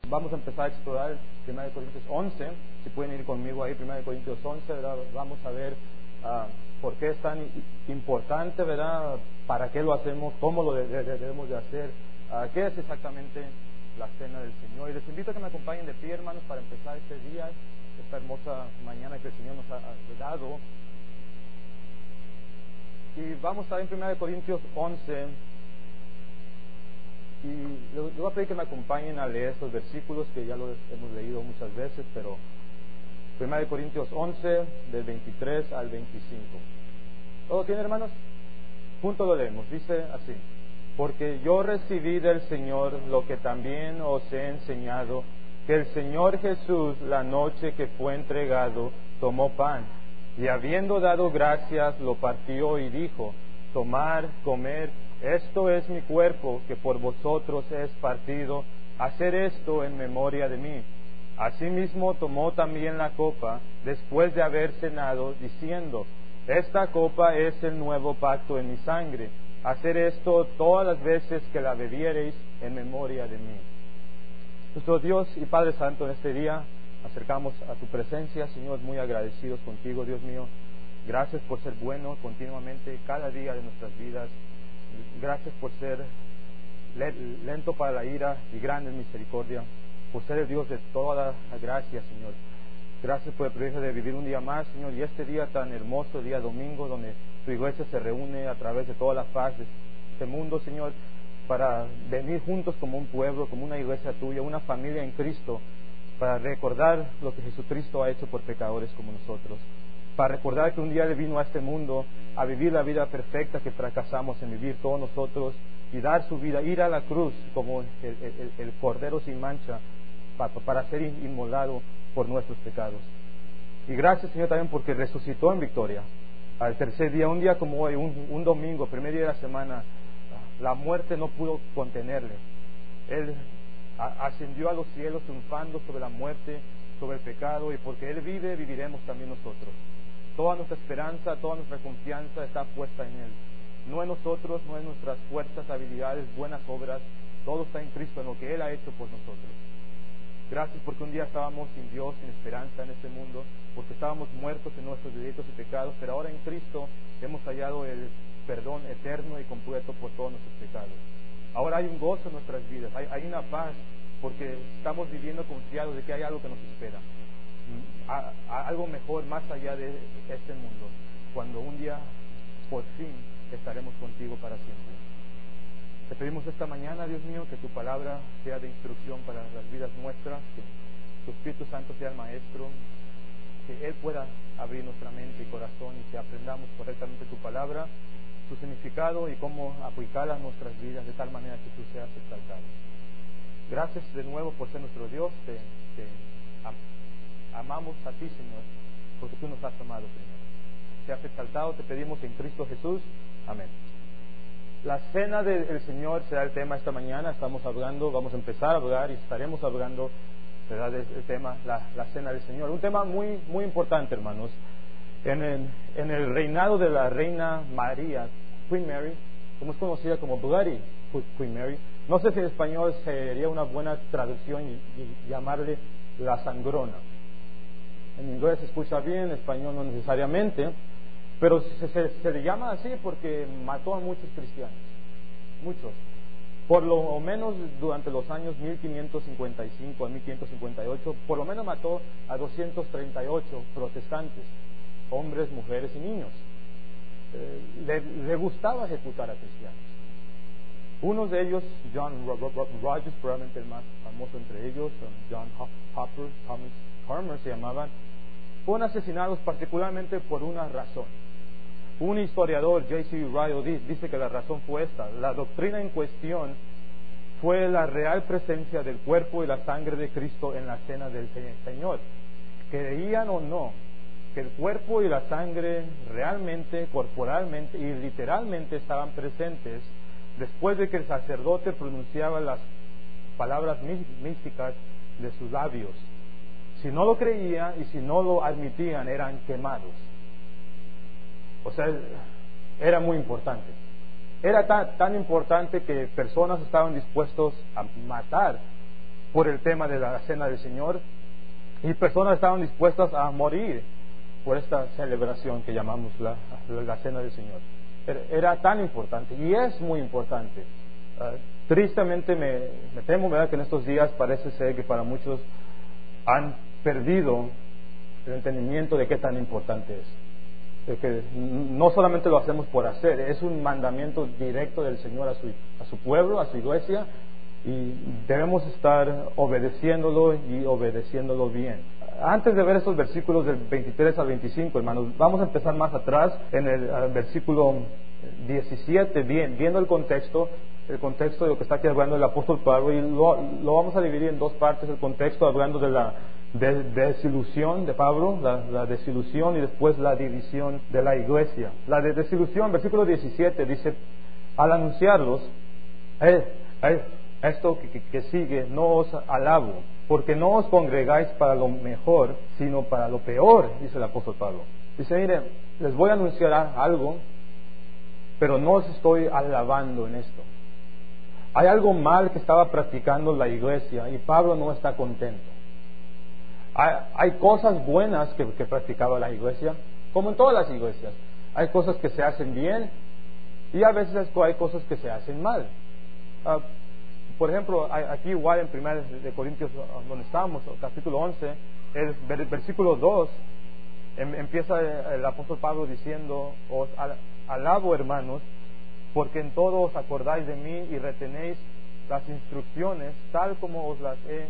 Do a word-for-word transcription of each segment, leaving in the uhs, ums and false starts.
vamos a empezar a explorar primera de Corintios once. Si pueden ir conmigo ahí, primera de Corintios once, ¿verdad? Vamos a ver uh, por qué es tan importante, ¿verdad? Para qué lo hacemos, cómo lo de, de, debemos de hacer, uh, qué es exactamente la cena del Señor. Y les invito a que me acompañen de pie, hermanos, para empezar este día, esta hermosa mañana que el Señor nos ha, ha dado. Y vamos a estar en primera de Corintios once. Y les voy a pedir que me acompañen a leer estos versículos que ya los hemos leído muchas veces, pero primera de Corintios once, del veintitrés al veinticinco. ¿Todo tiene, hermanos? Juntos lo leemos. Dice así: porque yo recibí del Señor lo que también os he enseñado, que el Señor Jesús, la noche que fue entregado, tomó pan, y habiendo dado gracias, lo partió y dijo: tomad, comed, esto es mi cuerpo, que por vosotros es partido, hacer esto en memoria de mí. Asimismo tomó también la copa, después de haber cenado, diciendo: esta copa es el nuevo pacto en mi sangre, hacer esto todas las veces que la bebiereis en memoria de mí. Nuestro Dios y Padre Santo, en este día acercamos a tu presencia, Señor, muy agradecidos contigo, Dios mío. Gracias por ser bueno continuamente, cada día de nuestras vidas. Gracias por ser lento para la ira y grande en misericordia, por ser el Dios de toda la gracia, Señor. Gracias por el privilegio de vivir un día más, Señor, y este día tan hermoso, día domingo, donde tu iglesia se reúne a través de toda la faz de este mundo, Señor, para venir juntos como un pueblo, como una iglesia tuya, una familia en Cristo, para recordar lo que Jesucristo ha hecho por pecadores como nosotros, para recordar que un día Él vino a este mundo a vivir la vida perfecta que fracasamos en vivir todos nosotros, y dar su vida, ir a la cruz como el, el, el Cordero sin mancha, para, para ser inmolado por nuestros pecados. Y gracias, Señor, también porque resucitó en victoria al tercer día, un día como hoy, un, un domingo, primer día de la semana. La muerte no pudo contenerle. Él ascendió a los cielos triunfando sobre la muerte, sobre el pecado, y porque Él vive, viviremos también nosotros. Toda nuestra esperanza, toda nuestra confianza está puesta en Él, no en nosotros, no en nuestras fuerzas, habilidades, buenas obras. Todo está en Cristo, en lo que Él ha hecho por nosotros. Gracias porque un día estábamos sin Dios, sin esperanza en este mundo, porque estábamos muertos en nuestros delitos y pecados, pero ahora en Cristo hemos hallado el perdón eterno y completo por todos nuestros pecados. Ahora hay un gozo en nuestras vidas, hay, hay una paz, porque estamos viviendo confiados de que hay algo que nos espera, a, a algo mejor más allá de este mundo, cuando un día por fin estaremos contigo para siempre. Te pedimos esta mañana, Dios mío, que tu palabra sea de instrucción para las vidas nuestras, que tu Espíritu Santo sea el Maestro, que Él pueda abrir nuestra mente y corazón y que aprendamos correctamente tu palabra, su significado y cómo aplicarla a nuestras vidas de tal manera que tú seas exaltado. Gracias de nuevo por ser nuestro Dios. Te, te am, amamos a ti, Señor, porque tú nos has amado primero. Seas exaltado, te pedimos en Cristo Jesús. Amén. La cena del Señor será el tema esta mañana. Estamos hablando, vamos a empezar a hablar y estaremos hablando, ¿verdad?, del tema, la, la cena del Señor. Un tema muy, muy importante, hermanos. En el, en el reinado de la reina María, Queen Mary, como es conocida como Bloody Queen Mary, no sé si en español sería una buena traducción y, y llamarle la sangrona. En inglés se escucha bien, en español no necesariamente, pero se, se, se le llama así porque mató a muchos cristianos, muchos. Por lo menos durante los años mil quinientos cincuenta y cinco a mil quinientos cincuenta y ocho, por lo menos mató a doscientos treinta y ocho protestantes, hombres, mujeres y niños. Eh, le, le gustaba ejecutar a cristianos. Uno de ellos, John Rogers, probablemente el más famoso entre ellos, John Hopper, Thomas Carmer se llamaban, fueron asesinados particularmente por una razón. Un historiador, J C Ryle, dice que la razón fue esta: la doctrina en cuestión fue la real presencia del cuerpo y la sangre de Cristo en la cena del Señor. Creían o no que el cuerpo y la sangre realmente, corporalmente y literalmente estaban presentes después de que el sacerdote pronunciaba las palabras místicas de sus labios. Si no lo creían y si no lo admitían, eran quemados. O sea, era muy importante. Era tan, tan importante que personas estaban dispuestos a matar por el tema de la cena del Señor, y personas estaban dispuestas a morir por esta celebración que llamamos la, la, la cena del Señor. Era, era tan importante, y es muy importante. Uh, tristemente me, me temo, ¿verdad?, que en estos días parece ser que para muchos han perdido el entendimiento de qué tan importante es. De que no solamente lo hacemos por hacer, es un mandamiento directo del Señor a su, a su pueblo, a su iglesia, y debemos estar obedeciéndolo y obedeciéndolo bien. Antes de ver esos versículos del veintitrés al veinticinco, hermanos, vamos a empezar más atrás en el uh, versículo diecisiete, bien, viendo el contexto, el contexto de lo que está aquí hablando el apóstol Pablo, y lo, lo vamos a dividir en dos partes, el contexto hablando de la de, desilusión de Pablo, la, la desilusión, y después la división de la iglesia. La de desilusión, versículo diecisiete, dice: al anunciarlos, eh, eh, esto que, que, que sigue, no os alabo, porque no os congregáis para lo mejor, sino para lo peor, dice el apóstol Pablo. Dice: mire, les voy a anunciar algo, pero no os estoy alabando en esto. Hay algo mal que estaba practicando la iglesia y Pablo no está contento. Hay, hay cosas buenas que, que practicaba la iglesia, como en todas las iglesias. Hay cosas que se hacen bien y a veces hay cosas que se hacen mal. Uh, por ejemplo, aquí igual en primera de Corintios, donde estamos, capítulo once, el versículo dos, empieza el apóstol Pablo diciendo: os alabo, hermanos, porque en todo os acordáis de mí y retenéis las instrucciones tal como os las he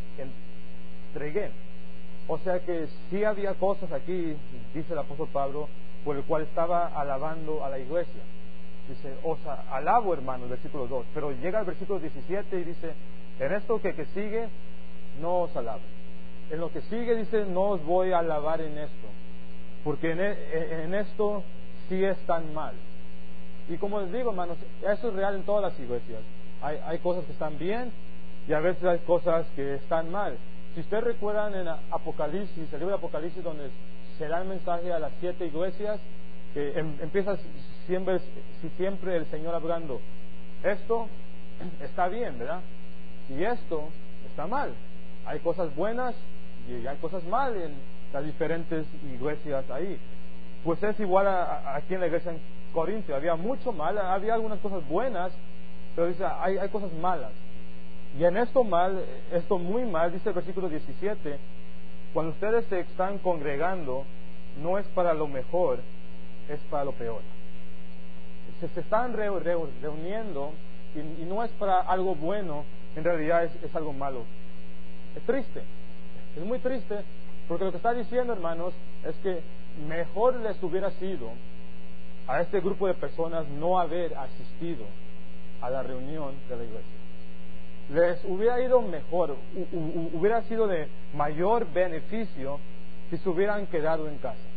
entregué. O sea que sí había cosas aquí, dice el apóstol Pablo, por el cual estaba alabando a la iglesia. Dice: os alabo, hermanos, versículo dos. Pero llega al versículo diecisiete y dice: en esto que, que sigue, no os alabo. En lo que sigue dice: no os voy a alabar en esto, porque en, en esto sí es tan mal. Y como les digo, hermanos, eso es real en todas las iglesias. Hay, hay cosas que están bien y a veces hay cosas que están mal. Si ustedes recuerdan en Apocalipsis, el libro de Apocalipsis, donde se da el mensaje a las siete iglesias, que em, empieza siempre, siempre el Señor hablando: esto está bien, ¿verdad? Y esto está mal. Hay cosas buenas y hay cosas mal en las diferentes iglesias ahí. Pues es igual a, a, aquí en la iglesia en Corintio. Había mucho mal, había algunas cosas buenas, pero dice, hay, hay cosas malas. Y en esto mal, esto muy mal, dice el versículo diecisiete: cuando ustedes se están congregando, no es para lo mejor, es para lo peor. Se, se están re, re, reuniendo y, y no es para algo bueno, en realidad es, es algo malo. Es triste, es muy triste, porque lo que está diciendo, hermanos, es que mejor les hubiera sido a este grupo de personas no haber asistido a la reunión de la iglesia. Les hubiera ido mejor, hubiera sido de mayor beneficio si se hubieran quedado en casa.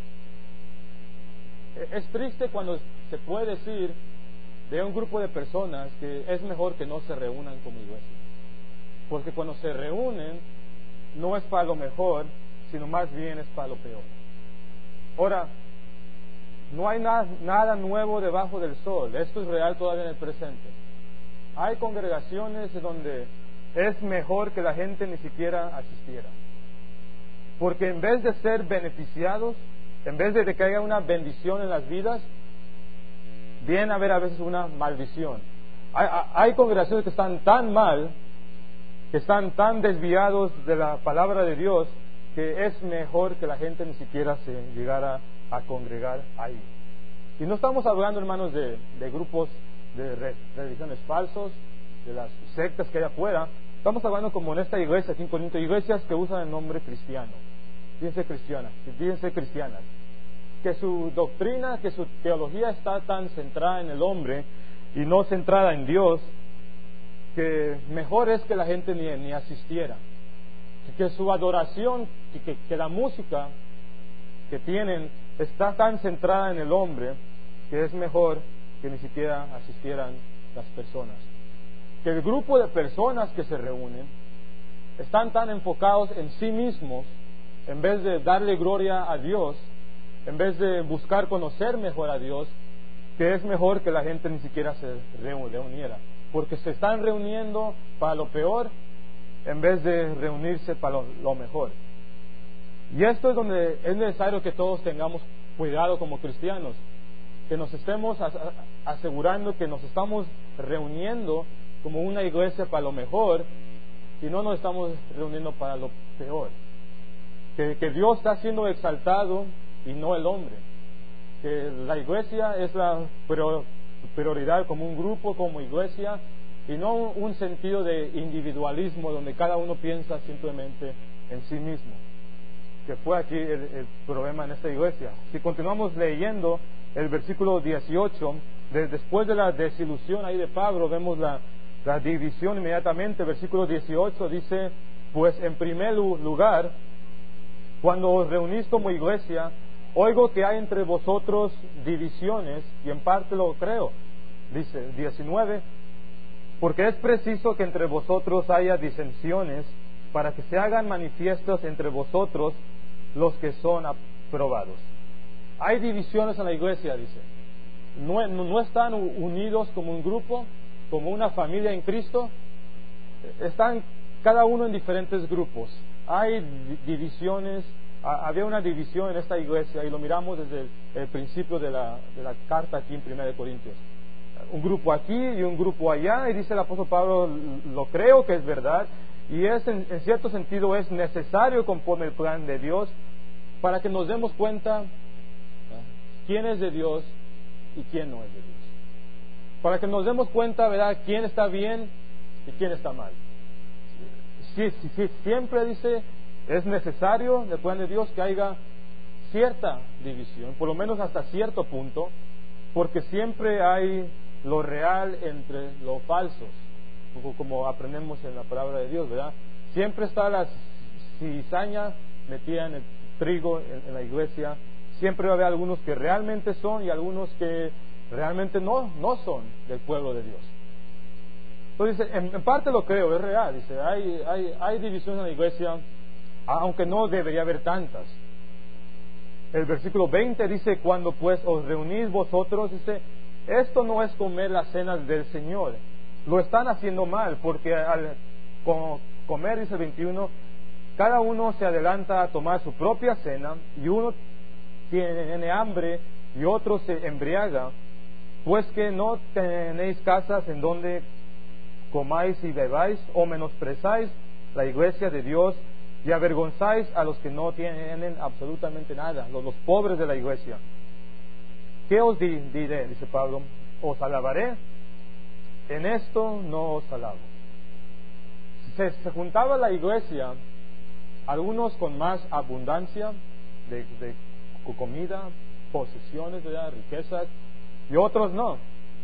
Es triste cuando se puede decir de un grupo de personas que es mejor que no se reúnan como iglesia, porque cuando se reúnen no es para lo mejor, sino más bien es para lo peor. Ahora, no hay nada, nada nuevo debajo del sol. Esto es real todavía en el presente. Hay congregaciones donde es mejor que la gente ni siquiera asistiera, porque en vez de ser beneficiados, en vez de que haya una bendición en las vidas, viene a haber a veces una maldición. Hay, hay congregaciones que están tan mal, que están tan desviados de la palabra de Dios, que es mejor que la gente ni siquiera se llegara a congregar ahí. Y no estamos hablando, hermanos, de, de grupos de re, religiones falsos, de las sectas que hay afuera. Estamos hablando como en esta iglesia aquí en Corinto, iglesias que usan el nombre cristiano. Fíjense cristianas, fíjense cristianas, que su doctrina, que su teología está tan centrada en el hombre y no centrada en Dios, que mejor es que la gente ni, ni asistiera. Que su adoración, que, que, que la música que tienen está tan centrada en el hombre, que es mejor que ni siquiera asistieran las personas. Que el grupo de personas que se reúnen están tan enfocados en sí mismos, en vez de darle gloria a Dios, en vez de buscar conocer mejor a Dios, que es mejor que la gente ni siquiera se reuniera, porque se están reuniendo para lo peor en vez de reunirse para lo, lo mejor. Y esto es donde es necesario que todos tengamos cuidado como cristianos, que nos estemos asegurando que nos estamos reuniendo como una iglesia para lo mejor y no nos estamos reuniendo para lo peor. Que, que Dios está siendo exaltado y no el hombre. Que la iglesia es la prioridad como un grupo, como iglesia, y no un sentido de individualismo donde cada uno piensa simplemente en sí mismo, que fue aquí el, el problema en esta iglesia. Si continuamos leyendo el versículo dieciocho, de, después de la desilusión ahí de Pablo, vemos la, la división inmediatamente. Versículo dieciocho dice: pues en primer lugar, cuando os reunís como iglesia, oigo que hay entre vosotros divisiones, y en parte lo creo. Dice diecinueve: porque es preciso que entre vosotros haya disensiones, para que se hagan manifiestos entre vosotros los que son aprobados. Hay divisiones en la iglesia, dice. No, no están unidos como un grupo, como una familia en Cristo. Están cada uno en diferentes grupos. Hay divisiones. Había una división en esta iglesia y lo miramos desde el, el principio de la, de la carta aquí en primera de Corintios. Un grupo aquí y un grupo allá, y dice el apóstol Pablo: lo creo que es verdad, y es en, en cierto sentido es necesario conforme el plan de Dios para que nos demos cuenta quién es de Dios y quién no es de Dios, para que nos demos cuenta, ¿verdad?, quién está bien y quién está mal. Sí, sí, sí, siempre dice, es necesario del plan de Dios que haya cierta división, por lo menos hasta cierto punto, porque siempre hay lo real entre lo falso, como aprendemos en la palabra de Dios, ¿verdad? Siempre está la cizaña metida en el trigo en, en la iglesia. Siempre va a haber algunos que realmente son y algunos que realmente no, no son del pueblo de Dios. Entonces, en, en parte lo creo, es real. Dice, hay, hay, hay divisiones en la iglesia, aunque no debería haber tantas. El versículo veinte dice: cuando pues os reunís vosotros, dice, esto no es comer las cenas del Señor. Lo están haciendo mal, porque al comer, dice el veintiuno, cada uno se adelanta a tomar su propia cena, y uno tiene hambre y otro se embriaga, pues que no tenéis casas en donde comáis y bebáis, o menosprezáis la iglesia de Dios y avergonzáis a los que no tienen absolutamente nada, los, los pobres de la iglesia. ¿Qué os di, diré? Dice Pablo: os alabaré, en esto no os alabo. Se, se juntaba la iglesia, algunos con más abundancia de, de comida, posesiones, ¿verdad?, riquezas, y otros no.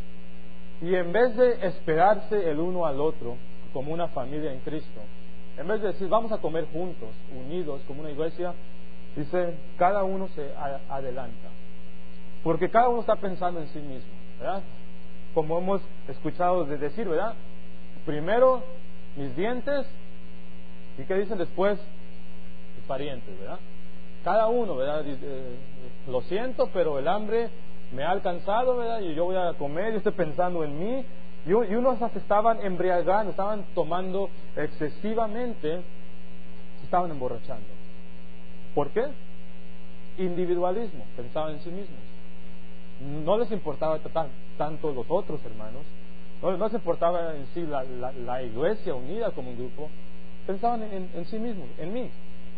Y en vez de esperarse el uno al otro como una familia en Cristo, en vez de decir vamos a comer juntos, unidos como una iglesia, dice cada uno se a, adelanta, porque cada uno está pensando en sí mismo, ¿verdad? Como hemos escuchado de decir, ¿verdad? Primero mis dientes, y ¿qué dicen después? Mis parientes, ¿verdad? Cada uno, ¿verdad? Eh, lo siento, pero el hambre me ha alcanzado, ¿verdad? Y yo voy a comer, yo estoy pensando en mí. Y, y unos se estaban embriagando, estaban tomando excesivamente, se estaban emborrachando. ¿Por qué? Individualismo, pensaban en sí mismos. No les importaba tan, tanto los otros hermanos, no, no les importaba en sí la, la, la iglesia unida como un grupo, pensaban en, en sí mismos, en mí.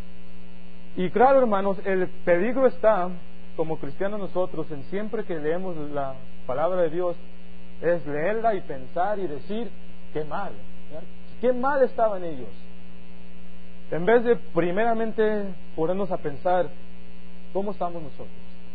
Y claro, hermanos, el peligro está, como cristianos nosotros, en siempre que leemos la palabra de Dios, es leerla y pensar y decir, qué mal, ¿verdad? Qué mal estaban ellos. En vez de primeramente ponernos a pensar, ¿cómo estamos nosotros?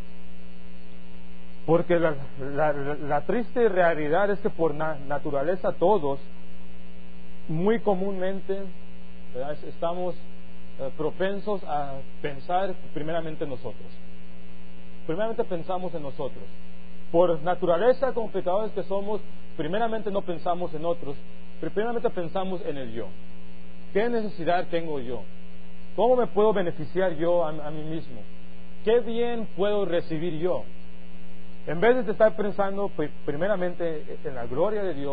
Porque la, la, la triste realidad es que por na, naturaleza todos, muy comúnmente, ¿verdad?, estamos eh, propensos a pensar primeramente en nosotros. Primeramente pensamos en nosotros. Por naturaleza, como pecadores que somos, primeramente no pensamos en otros, pero primeramente pensamos en el yo. ¿Qué necesidad tengo yo? ¿Cómo me puedo beneficiar yo a, a mí mismo? ¿Qué bien puedo recibir yo? En vez de estar pensando primeramente en la gloria de Dios,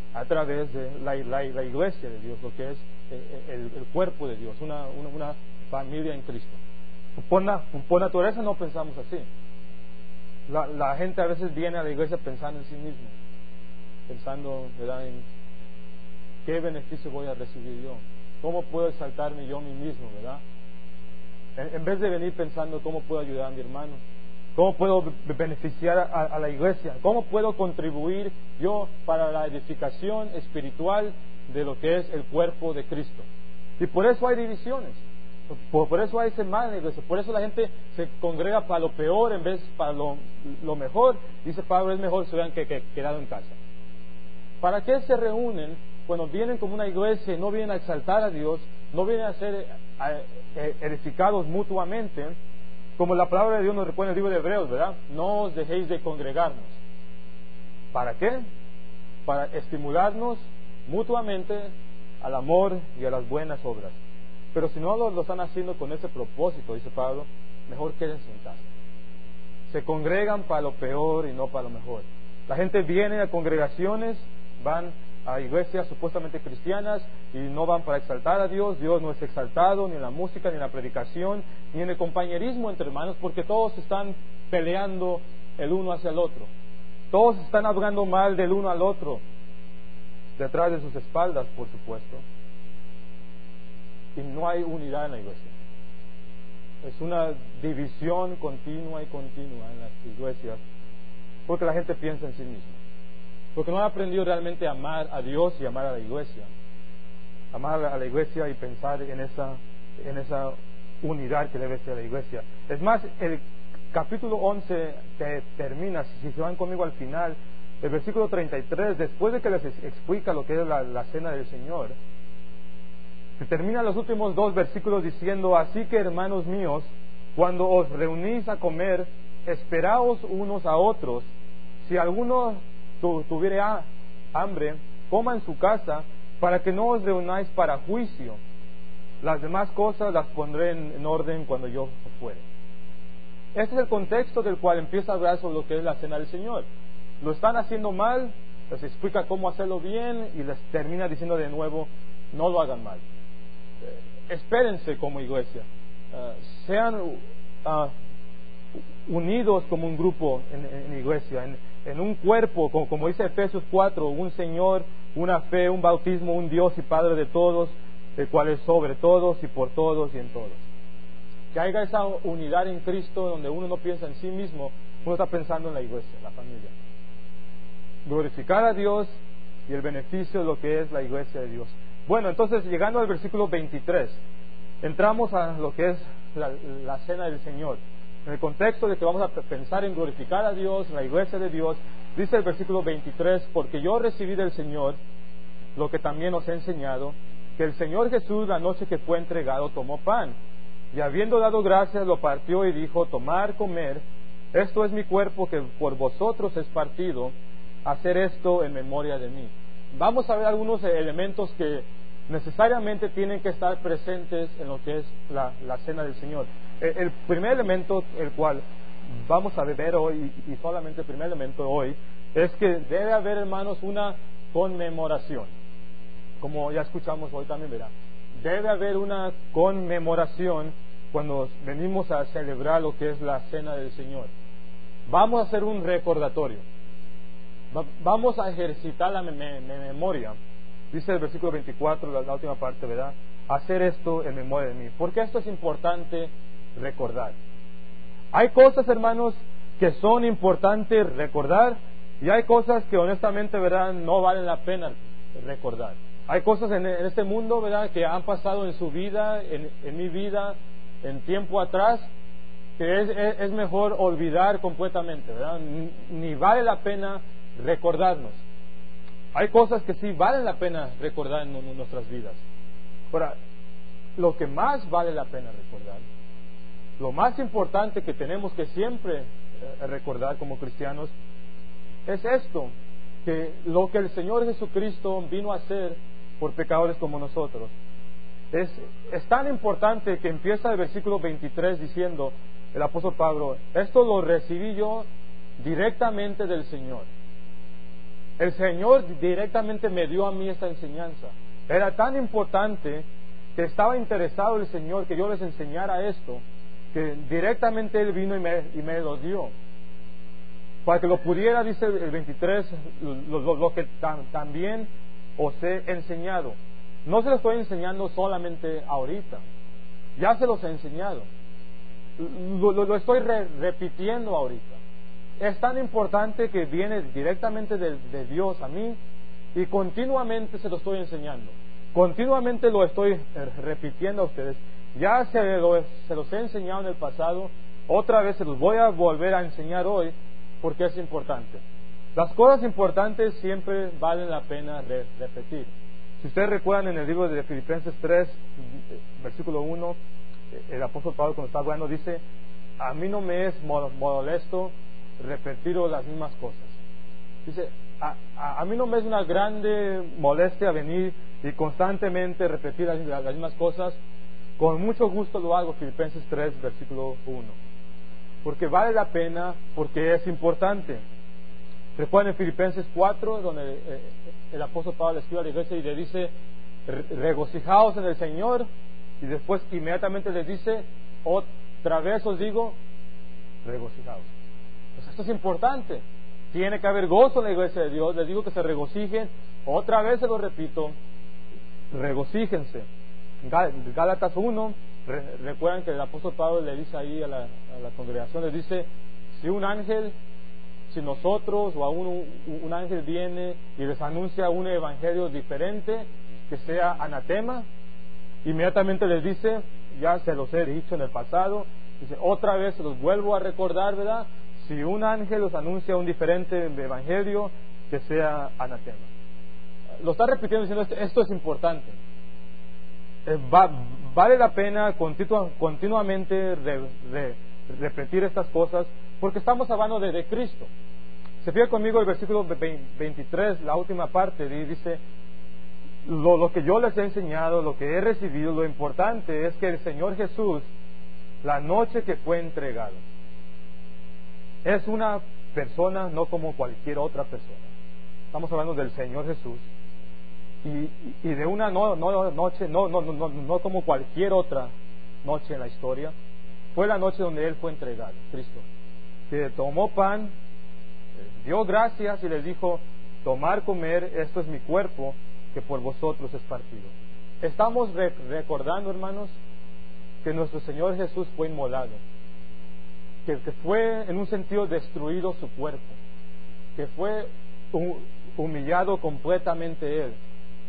a través de la, la, la iglesia de Dios, lo que es el, el cuerpo de Dios, una, una, una familia en Cristo. Por, na, por naturaleza no pensamos así. La, la gente a veces viene a la iglesia pensando en sí mismo, pensando, ¿verdad?, en qué beneficio voy a recibir yo, cómo puedo exaltarme yo a mí mismo, ¿verdad? En, en vez de venir pensando cómo puedo ayudar a mi hermano, cómo puedo beneficiar a, a la iglesia, cómo puedo contribuir yo para la edificación espiritual de lo que es el cuerpo de Cristo. Y por eso hay divisiones, por, por eso hay semana en la iglesia, por eso la gente se congrega para lo peor en vez para lo, lo mejor. Dice Pablo, es mejor se vean que, que quedado en casa. ¿Para qué se reúnen cuando vienen como una iglesia y no vienen a exaltar a Dios, no vienen a ser edificados mutuamente? Como la palabra de Dios nos recuerda en el libro de Hebreos, ¿verdad? No os dejéis de congregarnos. ¿Para qué? Para estimularnos mutuamente al amor y a las buenas obras. Pero si no lo, lo están haciendo con ese propósito, dice Pablo, mejor quédense en casa. Se congregan para lo peor y no para lo mejor. La gente viene a congregaciones, van a iglesias supuestamente cristianas y no van para exaltar a Dios. Dios no es exaltado ni en la música, ni en la predicación, ni en el compañerismo entre hermanos, porque todos están peleando el uno hacia el otro. Todos están hablando mal del uno al otro, detrás de sus espaldas, por supuesto. Y no hay unidad en la iglesia. Es una división continua y continua en las iglesias, porque la gente piensa en sí misma. Porque no ha aprendido realmente a amar a Dios y amar a la iglesia. Amar a la iglesia y pensar en esa, en esa unidad que debe ser la iglesia. Es más, el capítulo once te termina, si se van conmigo al final, el versículo treinta y tres, después de que les explica lo que es la, la cena del Señor, se termina los últimos dos versículos diciendo: así que, hermanos míos, cuando os reunís a comer, esperaos unos a otros. Si alguno tu, tuviere hambre, coma en su casa, para que no os reunáis para juicio. Las demás cosas las pondré en, en orden cuando yo fuere. Este es el contexto del cual empieza a hablar sobre lo que es la cena del Señor. Lo están haciendo mal, les explica cómo hacerlo bien y les termina diciendo de nuevo: no lo hagan mal. Eh, espérense como iglesia, uh, sean uh, unidos como un grupo en, en, en iglesia, en, en un cuerpo, como, como dice Efesios cuatro, un Señor, una fe, un bautismo, un Dios y Padre de todos, el cual es sobre todos y por todos y en todos. Que haya esa unidad en Cristo donde uno no piensa en sí mismo, uno está pensando en la iglesia, la familia. Glorificar a Dios y el beneficio de lo que es la iglesia de Dios. Bueno, entonces llegando al versículo veintitrés, entramos a lo que es la, la cena del Señor. En el contexto de que vamos a pensar en glorificar a Dios, en la iglesia de Dios, dice el versículo veintitrés: porque yo recibí del Señor lo que también os he enseñado, que el Señor Jesús, la noche que fue entregado, tomó pan, y habiendo dado gracias, lo partió y dijo: tomar, comer, esto es mi cuerpo que por vosotros es partido, hacer esto en memoria de mí. Vamos a ver algunos elementos que necesariamente tienen que estar presentes en lo que es la, la cena del Señor. El, el primer elemento, el cual vamos a ver hoy, y, y solamente el primer elemento hoy, es que debe haber, hermanos, una conmemoración. Como ya escuchamos hoy también, ¿verdad? Debe haber una conmemoración cuando venimos a celebrar lo que es la cena del Señor. Vamos a hacer un recordatorio. Vamos a ejercitar la me me memoria. Dice el versículo veinticuatro, la, la última parte, ¿verdad? Hacer esto en memoria de mí. ¿Por qué esto es importante recordar? Hay cosas, hermanos, que son importantes recordar, y hay cosas que honestamente, ¿verdad?, no valen la pena recordar. Hay cosas en, en este mundo, ¿verdad?, que han pasado en su vida, en, en mi vida, en tiempo atrás, que es, es, es mejor olvidar completamente, ¿verdad? Ni, ni vale la pena recordarnos. Hay cosas que sí valen la pena recordar en, en nuestras vidas. Ahora, lo que más vale la pena recordar, lo más importante que tenemos que siempre eh, recordar como cristianos, es esto, que lo que el Señor Jesucristo vino a hacer por pecadores como nosotros. Es, es tan importante que empieza el versículo veintitrés diciendo el apóstol Pablo: esto lo recibí yo directamente del Señor. El Señor directamente me dio a mí esta enseñanza. Era tan importante que estaba interesado el Señor que yo les enseñara esto, que directamente Él vino y me, y me lo dio. Para que lo pudiera, dice el veintitrés, lo, lo, lo que tam, también os he enseñado. No se lo estoy enseñando solamente ahorita, ya se los he enseñado. Lo, lo, lo estoy re, repitiendo ahorita. Es tan importante que viene directamente de, de Dios a mí y continuamente se lo estoy enseñando. Continuamente lo estoy repitiendo a ustedes. Ya se, lo, se los he enseñado en el pasado, otra vez se los voy a volver a enseñar hoy porque es importante. Las cosas importantes siempre valen la pena re, repetir. Si ustedes recuerdan en el libro de Filipenses tres, versículo uno, el apóstol Pablo cuando está hablando dice: a mí no me es molesto repetir las mismas cosas. Dice, a, a, a mí no me es una grande molestia venir y constantemente repetir las, las mismas cosas. Con mucho gusto lo hago. Filipenses tres, versículo uno. Porque vale la pena, porque es importante. Recuerden en Filipenses cuatro, donde eh, el apóstol Pablo le escribe a la iglesia y le dice: regocijaos en el Señor, y después inmediatamente les dice: otra vez os digo, regocijaos. Pues esto es importante. Tiene que haber gozo en la iglesia de Dios. Les digo que se regocijen. Otra vez se lo repito, regocíjense. Gálatas uno, re, recuerdan que el apóstol Pablo le dice ahí a la, a la congregación, le dice: si un ángel, si nosotros o aún un, un ángel viene y les anuncia un evangelio diferente, que sea anatema, inmediatamente les dice, ya se los he dicho en el pasado, dice, otra vez se los vuelvo a recordar, ¿verdad? Si un ángel os anuncia un diferente evangelio, que sea anatema. Lo está repitiendo diciendo, esto, esto es importante. Eh, va, vale la pena continua, continuamente re, re, repetir estas cosas, porque estamos hablando de, de Cristo. Se fija conmigo el versículo veintitrés, la última parte, dice, lo, lo que yo les he enseñado, lo que he recibido, lo importante es que el Señor Jesús, la noche que fue entregado, es una persona no como cualquier otra persona. Estamos hablando del Señor Jesús. Y, y de una no, no, noche, no, no, no, no como cualquier otra noche en la historia, fue la noche donde Él fue entregado, Cristo, que tomó pan, dio gracias y les dijo: tomar, comer, esto es mi cuerpo, que por vosotros es partido. Estamos re- recordando, hermanos, que nuestro Señor Jesús fue inmolado, que, que fue en un sentido destruido su cuerpo, que fue humillado completamente Él,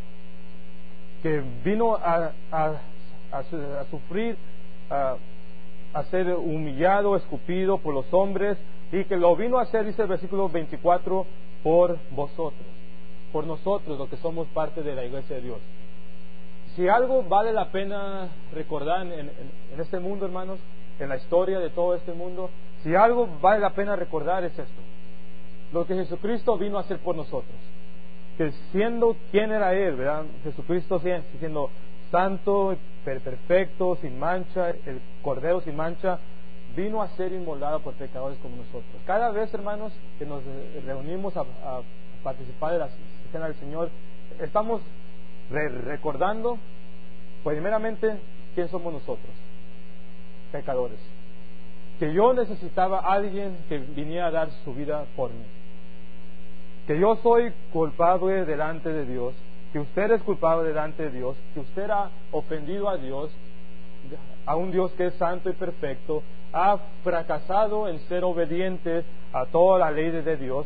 que vino a, a, a, a sufrir, a, a ser humillado, escupido por los hombres, y que lo vino a hacer, dice el versículo veinticuatro, por vosotros, por nosotros, los que somos parte de la iglesia de Dios. Si algo vale la pena recordar en, en, en este mundo, hermanos, en la historia de todo este mundo, si algo vale la pena recordar es esto: lo que Jesucristo vino a hacer por nosotros. Que siendo quien era Él, ¿verdad? Jesucristo siendo santo, perfecto, sin mancha, el Cordero sin mancha, vino a ser inmolado por pecadores como nosotros. Cada vez, hermanos, que nos reunimos a, a participar de la cena del Señor, estamos re recordando, primeramente, quién somos nosotros, pecadores. Que yo necesitaba a alguien que viniera a dar su vida por mí. Que yo soy culpable delante de Dios, que usted es culpable delante de Dios, que usted ha ofendido a Dios, a un Dios que es santo y perfecto, ha fracasado en ser obediente a toda la ley de Dios,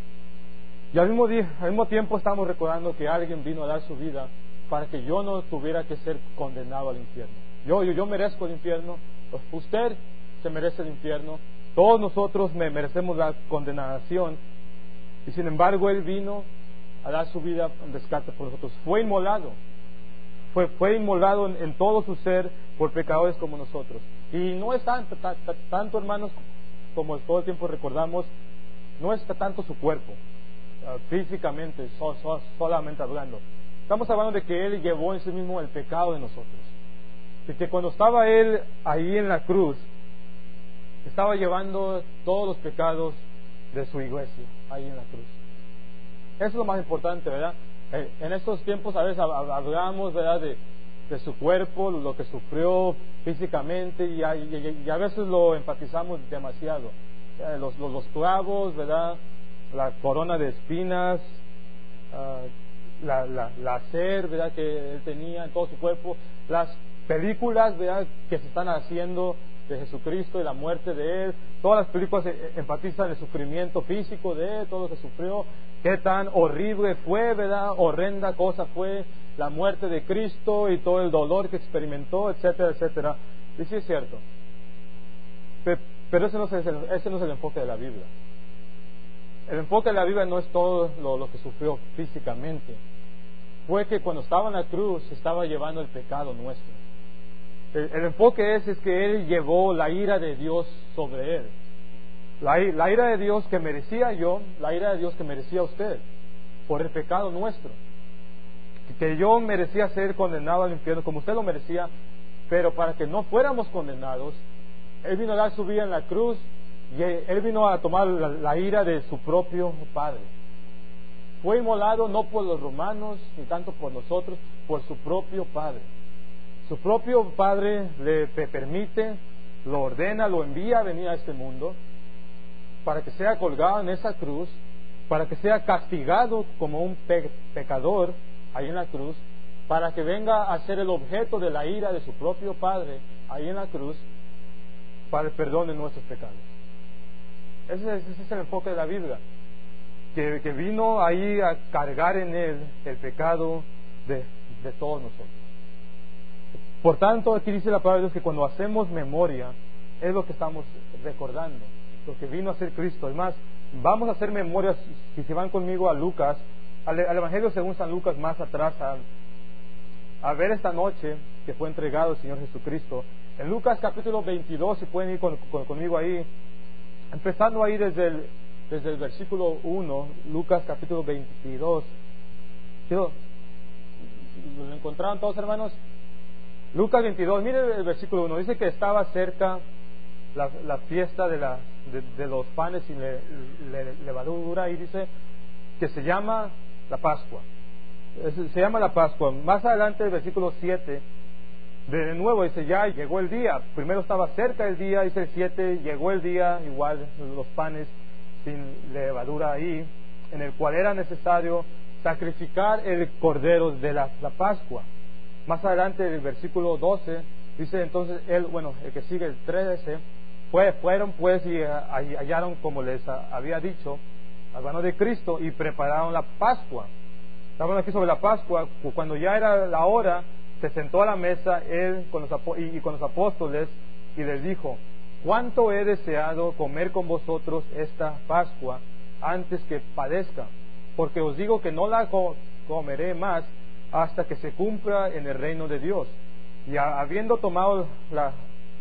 y al mismo, día, al mismo tiempo estamos recordando que alguien vino a dar su vida para que yo no tuviera que ser condenado al infierno. Yo, yo, yo merezco el infierno, usted se merece el infierno, todos nosotros me merecemos la condenación. Y sin embargo Él vino a dar su vida en rescate por nosotros. Fue inmolado. Fue, fue inmolado en, en todo su ser por pecadores como nosotros. Y no es tanto, ta, ta, tanto hermanos, como todo el tiempo recordamos, no es tanto su cuerpo, uh, físicamente, so, so, solamente hablando. Estamos hablando de que Él llevó en sí mismo el pecado de nosotros. De que cuando estaba Él ahí en la cruz, estaba llevando todos los pecados de su iglesia ahí en la cruz. Eso es lo más importante, ¿verdad? Eh, en estos tiempos a veces hablamos, ¿verdad?, de, de su cuerpo, lo que sufrió físicamente, y a, y, y a veces lo enfatizamos demasiado. Eh, los, los, los clavos, ¿verdad?, la corona de espinas, uh, la, la, la hacer, ¿verdad?, que él tenía en todo su cuerpo, las películas, ¿verdad?, que se están haciendo de Jesucristo y la muerte de Él. Todas las películas enfatizan el sufrimiento físico de Él, todo lo que sufrió, qué tan horrible fue, ¿verdad?, horrenda cosa fue la muerte de Cristo y todo el dolor que experimentó, etcétera, etcétera. Y sí es cierto, pero ese no es el, ese no es el enfoque de la Biblia. El enfoque de la Biblia no es todo lo, lo que sufrió físicamente. Fue que cuando estaba en la cruz estaba llevando el pecado nuestro. El, el enfoque es, es que Él llevó la ira de Dios sobre Él. La, la ira de Dios que merecía yo, la ira de Dios que merecía usted, por el pecado nuestro. Que yo merecía ser condenado al infierno como usted lo merecía, pero para que no fuéramos condenados, Él vino a dar su vida en la cruz y Él vino a tomar la, la ira de su propio Padre. Fue inmolado no por los romanos, ni tanto por nosotros, por su propio Padre. Su propio Padre le permite, lo ordena, lo envía a venir a este mundo para que sea colgado en esa cruz, para que sea castigado como un pe- pecador ahí en la cruz, para que venga a ser el objeto de la ira de su propio Padre ahí en la cruz, para el perdón de nuestros pecados. Ese, ese es el enfoque de la Biblia, que, que vino ahí a cargar en Él el pecado de, de todos nosotros. Por tanto, aquí dice la palabra de Dios que cuando hacemos memoria, es lo que estamos recordando, lo que vino a ser Cristo. Además, vamos a hacer memoria, si se van conmigo a Lucas, al, al Evangelio según San Lucas, más atrás, a, a ver esta noche que fue entregado el Señor Jesucristo. En Lucas capítulo veintidós, si pueden ir con, con, conmigo ahí, empezando ahí desde el, desde el versículo uno, Lucas capítulo veintidós. ¿Lo encontraron todos, hermanos? Lucas veintidós, mire el versículo uno, dice que estaba cerca la, la fiesta de, la, de, de los panes sin le, le, levadura, y dice que se llama la Pascua. Es, se llama la Pascua. Más adelante el versículo siete, de nuevo dice, ya llegó el día. Primero estaba cerca el día, dice el siete, llegó el día, igual los panes sin levadura ahí, en el cual era necesario sacrificar el cordero de la, la Pascua. Más adelante el versículo doce dice entonces él, bueno, el que sigue el trece, fue, fueron pues y hallaron como les había dicho al mano de Cristo y prepararon la Pascua. Estaban aquí sobre la Pascua. Cuando ya era la hora, se sentó a la mesa él con los, y, y con los apóstoles y les dijo: cuánto he deseado comer con vosotros esta Pascua antes que padezca, porque os digo que no la co- comeré más hasta que se cumpla en el reino de Dios. Y a, habiendo tomado la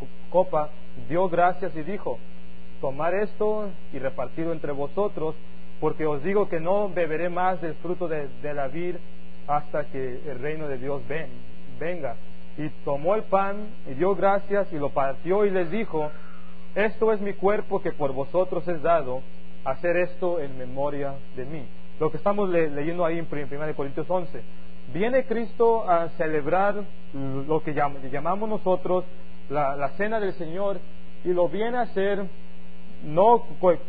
copa, dio gracias y dijo: tomad esto y repartidlo entre vosotros, porque os digo que no beberé más del fruto de, de la vid hasta que el reino de Dios ven, venga. Y tomó el pan y dio gracias y lo partió y les dijo: esto es mi cuerpo que por vosotros es dado, hacer esto en memoria de mí. Lo que estamos le, leyendo ahí en primera de Corintios once. Viene Cristo a celebrar lo que llam, llamamos nosotros la, la cena del Señor, y lo viene a hacer no,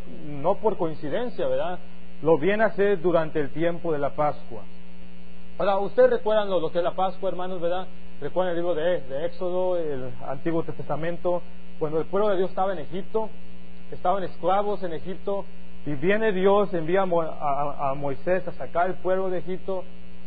no por coincidencia, ¿verdad? Lo viene a hacer durante el tiempo de la Pascua. Ahora, ustedes recuerdan lo, lo que es la Pascua, hermanos, ¿verdad? Recuerdan el libro de, de Éxodo, el Antiguo Testamento, cuando el pueblo de Dios estaba en Egipto, estaban esclavos en Egipto, y viene Dios, envía a, Mo, a, a Moisés a sacar el pueblo de Egipto,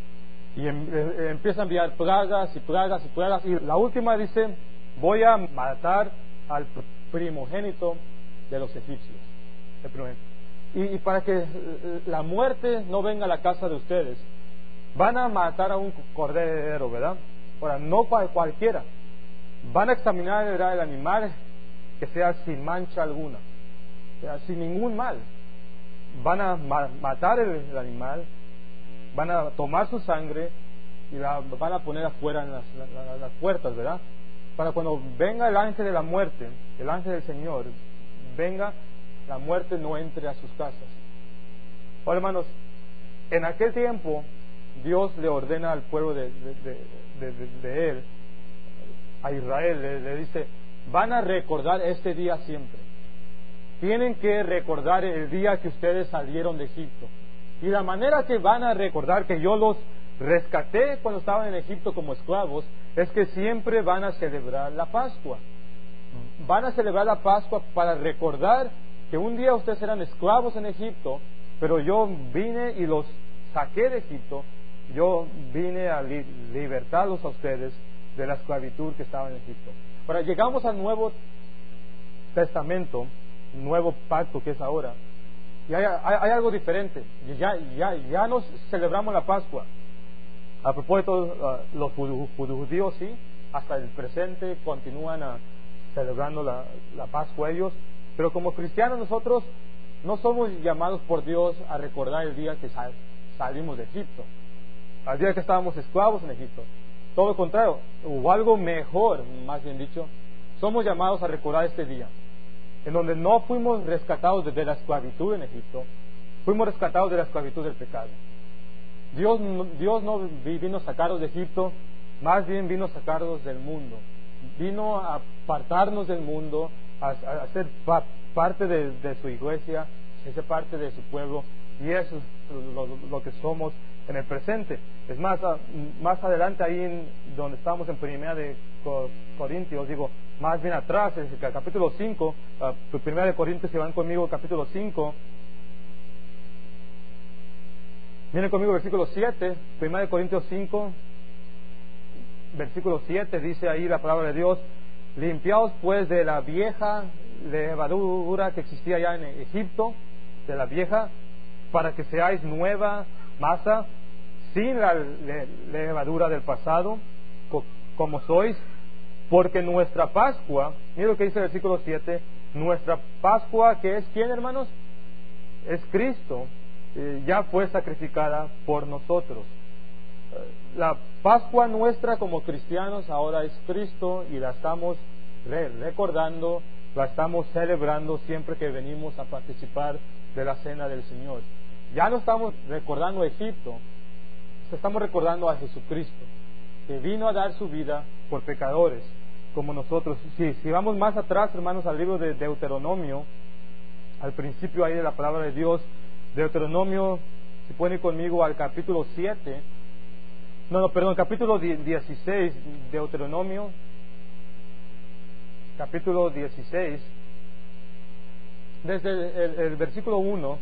y em, eh, empieza a enviar plagas y plagas y plagas, y la última dice: voy a matar al primogénito de los egipcios. El primogénito. Y, y para que la muerte no venga a la casa de ustedes, van a matar a un cordero, ¿verdad? Ahora, no para cualquiera. Van a examinar el animal que sea sin mancha alguna, o sea, sin ningún mal. Van a ma- matar el, el animal, van a tomar su sangre y la van a poner afuera en las, la, la, las puertas, ¿verdad? Para cuando venga el ángel de la muerte, el ángel del Señor, venga, la muerte no entre a sus casas. Ahora, hermanos, en aquel tiempo Dios le ordena al pueblo de, de, de, de, de él, a Israel, le, le dice, van a recordar este día siempre. Tienen que recordar el día que ustedes salieron de Egipto. Y la manera que van a recordar que yo los rescaté cuando estaban en Egipto como esclavos es que siempre van a celebrar la Pascua. Van a celebrar la Pascua para recordar que un día ustedes eran esclavos en Egipto, pero yo vine y los saqué de Egipto. Yo vine a li- libertarlos a ustedes de la esclavitud que estaba en Egipto. Ahora llegamos al Nuevo Testamento, nuevo pacto que es ahora, y hay, hay, hay algo diferente. Ya, ya, ya nos celebramos la Pascua. A propósito, uh, los judíos sí, hasta el presente continúan uh, celebrando la, la Pascua ellos, pero como cristianos nosotros no somos llamados por Dios a recordar el día que sal, salimos de Egipto, al día que estábamos esclavos en Egipto. Todo lo contrario, o algo mejor, más bien dicho, somos llamados a recordar este día, en donde no fuimos rescatados de la esclavitud en Egipto, fuimos rescatados de la esclavitud del pecado. Dios, Dios no vino a sacarnos de Egipto, más bien vino a sacarnos del mundo. Vino a apartarnos del mundo, a, a ser pa, parte de, de su iglesia, a ser parte de su pueblo, y eso es lo, lo que somos en el presente. Es más, a, más adelante ahí en, donde estamos en Primera de Corintios, digo, más bien atrás, en el capítulo cinco, uh, Primera de Corintios, si van conmigo, capítulo cinco, miren conmigo versículo siete, Primera de Corintios cinco, versículo siete, dice ahí la palabra de Dios, limpiaos pues de la vieja levadura que existía ya en Egipto, de la vieja, para que seáis nueva masa, sin la le, levadura del pasado, co, como sois, porque nuestra Pascua, mira lo que dice el versículo siete, nuestra Pascua, que es ¿quién, hermanos? Es Cristo, eh, ya fue sacrificada por nosotros. Eh, la Pascua nuestra como cristianos ahora es Cristo, y la estamos re recordando, la estamos celebrando siempre que venimos a participar de la cena del Señor. Ya no estamos recordando a Egipto, estamos recordando a Jesucristo, que vino a dar su vida por pecadores como nosotros. Si, si vamos más atrás, hermanos, al libro de Deuteronomio, al principio ahí de la palabra de Dios, Deuteronomio, si pueden ir conmigo al capítulo siete, no, no, perdón, capítulo dieciséis, Deuteronomio, capítulo dieciséis, desde el, el, el versículo uno,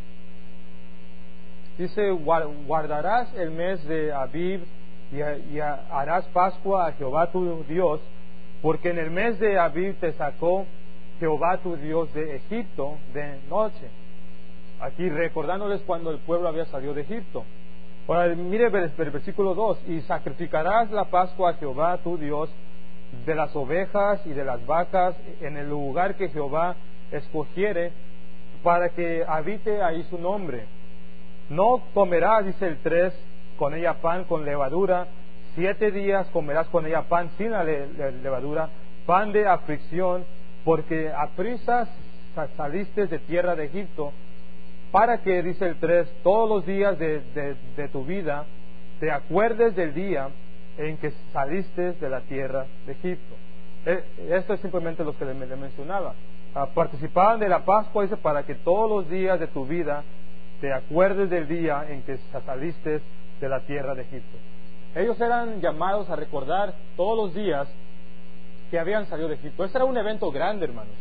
dice, guardarás el mes de Abib y, y harás Pascua a Jehová tu Dios, porque en el mes de Abib te sacó Jehová tu Dios de Egipto de noche. Aquí recordándoles cuando el pueblo había salido de Egipto. Ahora mire el, el versículo dos, y sacrificarás la Pascua a Jehová tu Dios de las ovejas y de las vacas en el lugar que Jehová escogiere, para que habite ahí su nombre. No comerás, dice el tres, con ella pan con levadura, siete días comerás con ella pan sin la le, le, levadura, pan de aflicción, porque a prisas saliste de tierra de Egipto, para que, dice el tres, todos los días de, de, de tu vida te acuerdes del día en que saliste de la tierra de Egipto. Esto es simplemente lo que le, le mencionaba. Ah, participaban de la Pascua, dice, para que todos los días de tu vida te acuerdes del día en que saliste de la tierra de Egipto. Ellos eran llamados a recordar todos los días que habían salido de Egipto. Ese era un evento grande, hermanos.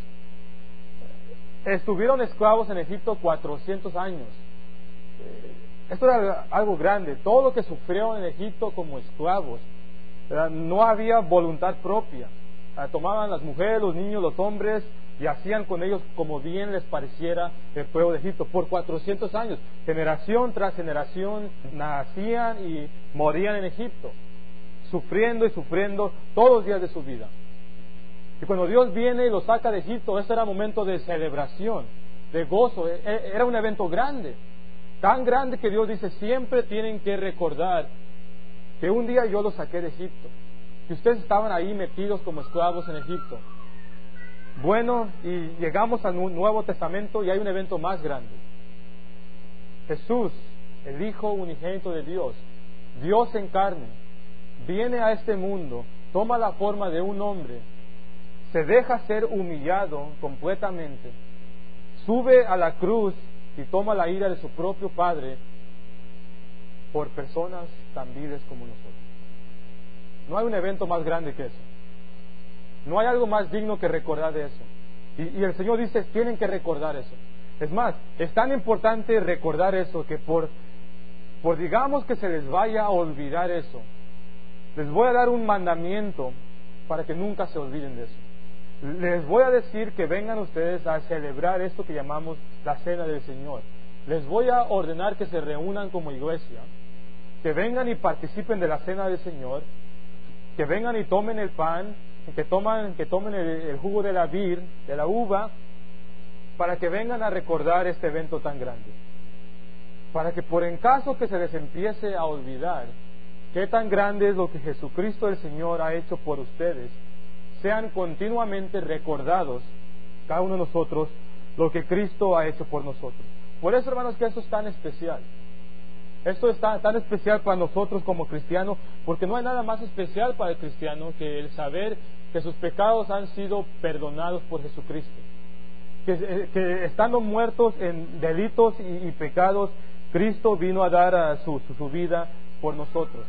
Estuvieron esclavos en Egipto cuatrocientos años. Esto era algo grande. Todo lo que sufrieron en Egipto como esclavos, ¿verdad? No había voluntad propia. Tomaban las mujeres, los niños, los hombres, y hacían con ellos como bien les pareciera el pueblo de Egipto por cuatrocientos años. Generación tras generación nacían y morían en Egipto, sufriendo y sufriendo todos los días de su vida. Y cuando Dios viene y los saca de Egipto, ese era momento de celebración, de gozo. Era un evento grande, tan grande que Dios dice, siempre tienen que recordar que un día yo los saqué de Egipto, que ustedes estaban ahí metidos como esclavos en Egipto. Bueno, y llegamos al Nuevo Testamento y hay un evento más grande. Jesús el Hijo unigénito de Dios, Dios en carne, viene a este mundo, toma la forma de un hombre, se deja ser humillado completamente, sube a la cruz y toma la ira de su propio Padre por personas tan viles como nosotros. No hay un evento más grande que eso. No hay algo más digno que recordar de eso. Y, y el Señor dice, tienen que recordar eso. Es más, es tan importante recordar eso que por, por digamos que se les vaya a olvidar eso, les voy a dar un mandamiento para que nunca se olviden de eso. Les voy a decir que vengan ustedes a celebrar esto que llamamos la Cena del Señor. Les voy a ordenar que se reúnan como iglesia, que vengan y participen de la Cena del Señor, que vengan y tomen el pan, que, toman, que tomen el, el jugo de la vid, de la uva, para que vengan a recordar este evento tan grande. Para que por en caso que se les empiece a olvidar qué tan grande es lo que Jesucristo el Señor ha hecho por ustedes, sean continuamente recordados, cada uno de nosotros, lo que Cristo ha hecho por nosotros. Por eso, hermanos, que esto es tan especial. Esto es tan, tan especial para nosotros como cristianos, porque no hay nada más especial para el cristiano que el saber que sus pecados han sido perdonados por Jesucristo. Que, que estando muertos en delitos y, y pecados, Cristo vino a dar a su, su, su vida por nosotros.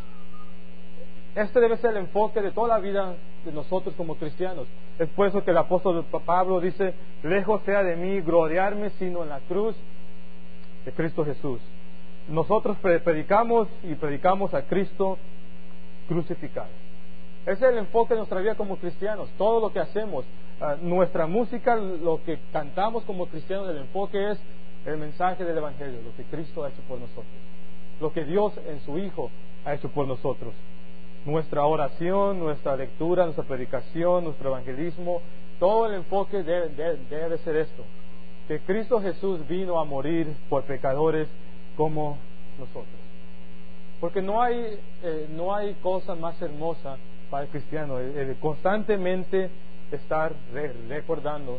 Este debe ser el enfoque de toda la vida de nosotros como cristianos. Es por eso que el apóstol Pablo dice, lejos sea de mí gloriarme sino en la cruz de Cristo Jesús. Nosotros predicamos y predicamos a Cristo crucificado. Ese es el enfoque de nuestra vida como cristianos. Todo lo que hacemos, uh, nuestra música, lo que cantamos como cristianos, el enfoque es el mensaje del Evangelio, lo que Cristo ha hecho por nosotros, lo que Dios en su Hijo ha hecho por nosotros. Nuestra oración, nuestra lectura, nuestra predicación, nuestro evangelismo, todo el enfoque debe, debe, debe ser esto, que Cristo Jesús vino a morir por pecadores como nosotros. Porque no hay, eh, no hay cosa más hermosa para el cristiano, el, el constantemente estar re, recordando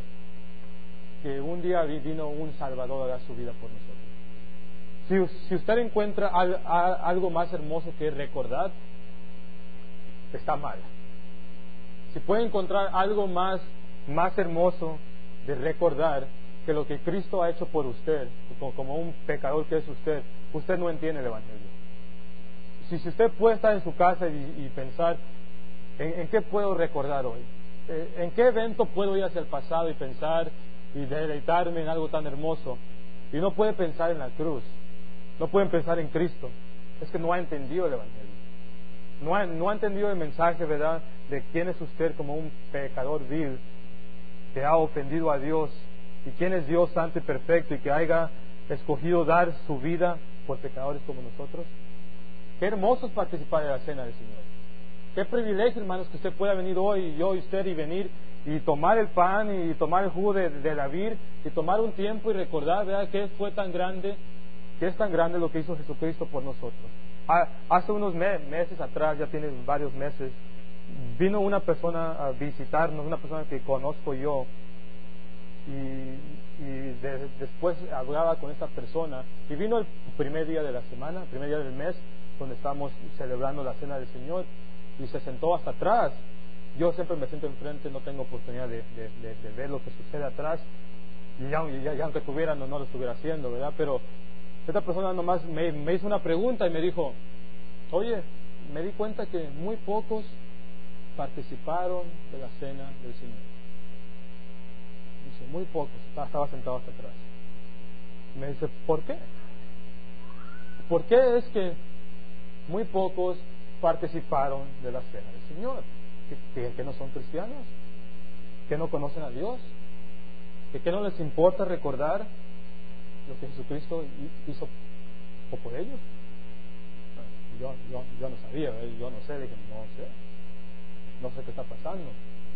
que un día vino un Salvador a dar su vida por nosotros. Si, si usted encuentra al, a, algo más hermoso que recordar, está mal. Si puede encontrar algo más, más hermoso de recordar que lo que Cristo ha hecho por usted, como, como un pecador que es usted, usted no entiende el Evangelio. Si, si usted puede estar en su casa y, y pensar, ¿en, ¿en qué puedo recordar hoy? ¿En qué evento puedo ir hacia el pasado y pensar y deleitarme en algo tan hermoso? Y no puede pensar en la cruz, no pueden pensar en Cristo. Es que no ha entendido el Evangelio. No ha, no ha entendido el mensaje, ¿verdad?, de quién es usted como un pecador vil que ha ofendido a Dios, y quién es Dios santo y perfecto y que haya escogido dar su vida por pecadores como nosotros. Qué hermoso es participar de la Cena del Señor. Qué privilegio, hermanos, que usted pueda venir hoy, yo y usted, y venir y tomar el pan y tomar el jugo de, de la vid y tomar un tiempo y recordar, ¿verdad?, que fue tan grande, que es tan grande lo que hizo Jesucristo por nosotros. Hace unos me meses atrás, ya tiene varios meses, vino una persona a visitarnos, una persona que conozco yo, y, y de, después hablaba con esta persona, y vino el primer día de la semana, el primer día del mes, donde estamos celebrando la Cena del Señor, y se sentó hasta atrás. Yo siempre me siento enfrente, no tengo oportunidad de, de, de, de ver lo que sucede atrás, y, ya, y, ya, y aunque tuviera, no, no lo estuviera haciendo, ¿verdad? Pero esta persona nomás me, me hizo una pregunta y me dijo, oye, me di cuenta que muy pocos participaron de la Cena del Señor. Dice, muy pocos. Estaba sentado hasta atrás. Me dice, ¿por qué? ¿Por qué es que muy pocos participaron de la Cena del Señor? ¿Que, que, que no son cristianos? ¿Que no conocen a Dios? ¿Que, que no les importa recordar lo que Jesucristo hizo por ellos? Yo, yo, yo no sabía, yo no sé, dije, no sé, no sé qué está pasando.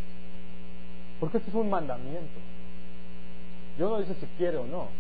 Porque este es un mandamiento. Yo no dice si quiere o no.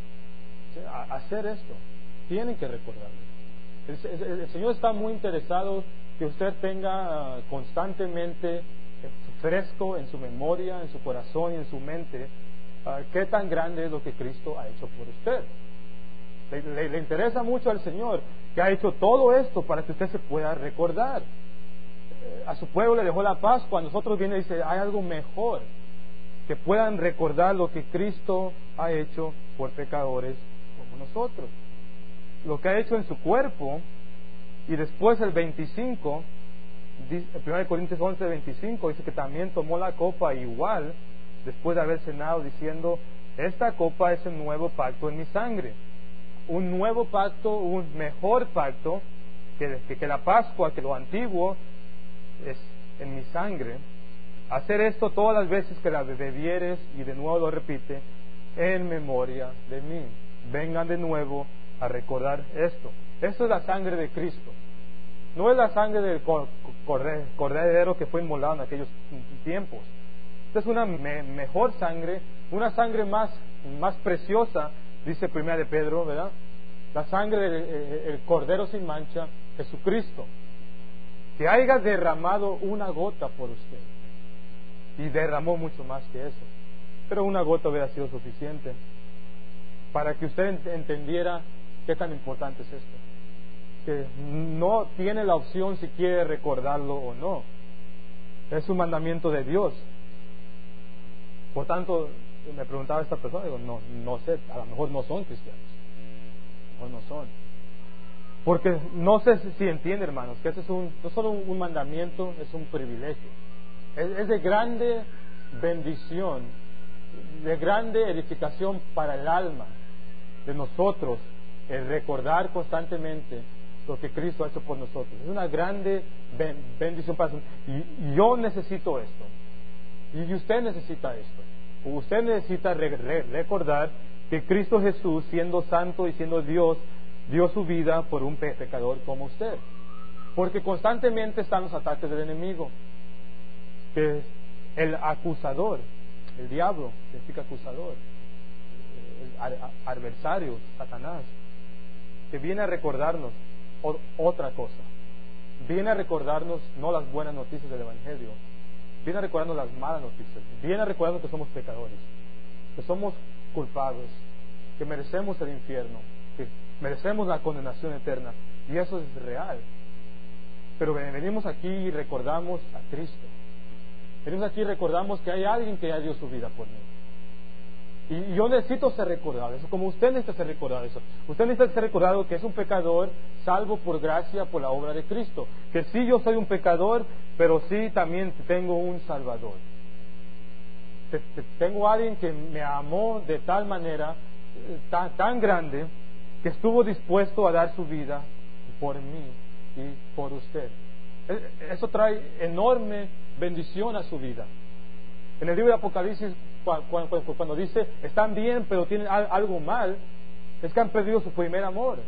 A, hacer esto, tienen que recordarlo. El, el, el Señor está muy interesado que usted tenga uh, constantemente fresco en su memoria, en su corazón y en su mente uh, qué tan grande es lo que Cristo ha hecho por usted. Le, le, le interesa mucho al Señor, que ha hecho todo esto para que usted se pueda recordar. Eh, a su pueblo le dejó la Pascua, a nosotros viene y dice, hay algo mejor, que puedan recordar lo que Cristo ha hecho por pecadores como nosotros. Lo que ha hecho en su cuerpo. Y después el veinticinco, primero Corintios once, veinticinco, dice que también tomó la copa igual, después de haber cenado, diciendo, esta copa es el nuevo pacto en mi sangre. Un nuevo pacto, un mejor pacto, que, que, que la Pascua, que lo antiguo, es en mi sangre. Hacer esto todas las veces que la bebieres, y de nuevo lo repite, en memoria de mí. Vengan de nuevo a recordar esto. Esto es la sangre de Cristo. No es la sangre del cordero que fue inmolado en aquellos tiempos. Esta es una me mejor sangre, una sangre más, más preciosa, dice primera de Pedro, ¿verdad? La sangre del el cordero sin mancha, Jesucristo, que haya derramado una gota por usted. Y derramó mucho más que eso. Pero una gota hubiera sido suficiente para que usted entendiera qué tan importante es esto. Que no tiene la opción si quiere recordarlo o no. Es un mandamiento de Dios. Por tanto, me preguntaba esta persona, digo, no, no sé, a lo mejor no son cristianos. A lo mejor no son. Porque no sé si entiende, hermanos, que ese es un, no solo un mandamiento, es un privilegio. Es, es de grande bendición, de grande edificación para el alma de nosotros, el recordar constantemente lo que Cristo ha hecho por nosotros. Es una grande bendición para nosotros. Y yo necesito esto. Y usted necesita esto. Usted necesita re re recordar que Cristo Jesús, siendo santo y siendo Dios, dio su vida por un pecador como usted. Porque constantemente están los ataques del enemigo. Que es el acusador, el diablo, significa acusador, el adversario, Satanás, que viene a recordarnos otra cosa. Viene a recordarnos no las buenas noticias del Evangelio, viene a recordarnos las malas noticias, viene a recordarnos que somos pecadores, que somos culpables, que merecemos el infierno, que merecemos la condenación eterna, y eso es real. Pero venimos aquí y recordamos a Cristo. Venimos aquí y recordamos que hay alguien que ya dio su vida por mí. Y yo necesito ser recordado eso, como usted necesita ser recordado eso. Usted necesita ser recordado que es un pecador salvo por gracia, por la obra de Cristo. Que sí, yo soy un pecador, pero sí también tengo un Salvador. Tengo a alguien que me amó de tal manera, tan, tan grande, que estuvo dispuesto a dar su vida por mí y por usted. Eso trae enorme bendición a su vida. En el libro de Apocalipsis, cuando, cuando dice, están bien, pero tienen algo mal, es que han perdido su primer amor.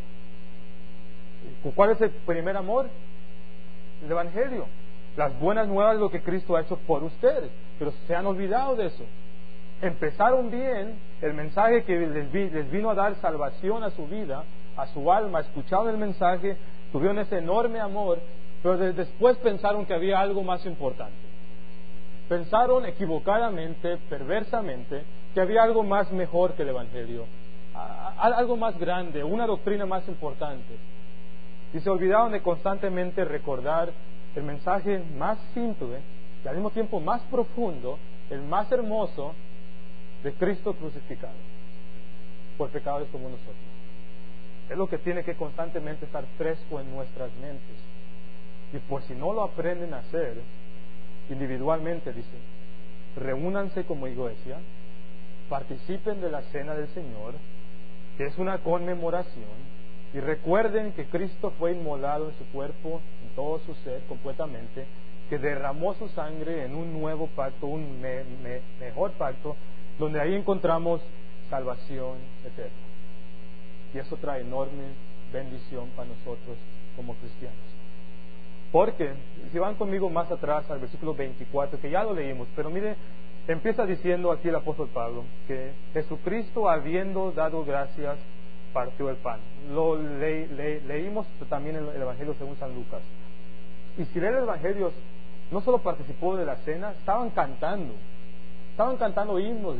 ¿Cuál es el primer amor? El Evangelio. Las buenas nuevas de lo que Cristo ha hecho por ustedes, pero se han olvidado de eso. Empezaron bien, el mensaje que les, vi, les vino a dar salvación a su vida, a su alma, escucharon el mensaje, tuvieron ese enorme amor, pero de, después pensaron que había algo más importante. Pensaron equivocadamente, perversamente, que había algo más mejor que el Evangelio, algo más grande, una doctrina más importante. Y se olvidaron de constantemente recordar el mensaje más simple y al mismo tiempo más profundo, el más hermoso de Cristo crucificado por pecadores como nosotros. Es lo que tiene que constantemente estar fresco en nuestras mentes. Y por si no lo aprenden a hacer individualmente, dice, reúnanse como iglesia, participen de la cena del Señor, que es una conmemoración, y recuerden que Cristo fue inmolado en su cuerpo, en todo su ser, completamente, que derramó su sangre en un nuevo pacto, un me, me, mejor pacto, donde ahí encontramos salvación eterna. Y eso trae enorme bendición para nosotros como cristianos. Porque, si van conmigo más atrás al versículo veinticuatro, que ya lo leímos, pero mire, empieza diciendo aquí el apóstol Pablo, que Jesucristo, habiendo dado gracias, partió el pan. Lo le, le, leímos también en el Evangelio según San Lucas. Y si leen el Evangelio, no solo participó de la cena, estaban cantando. Estaban cantando himnos,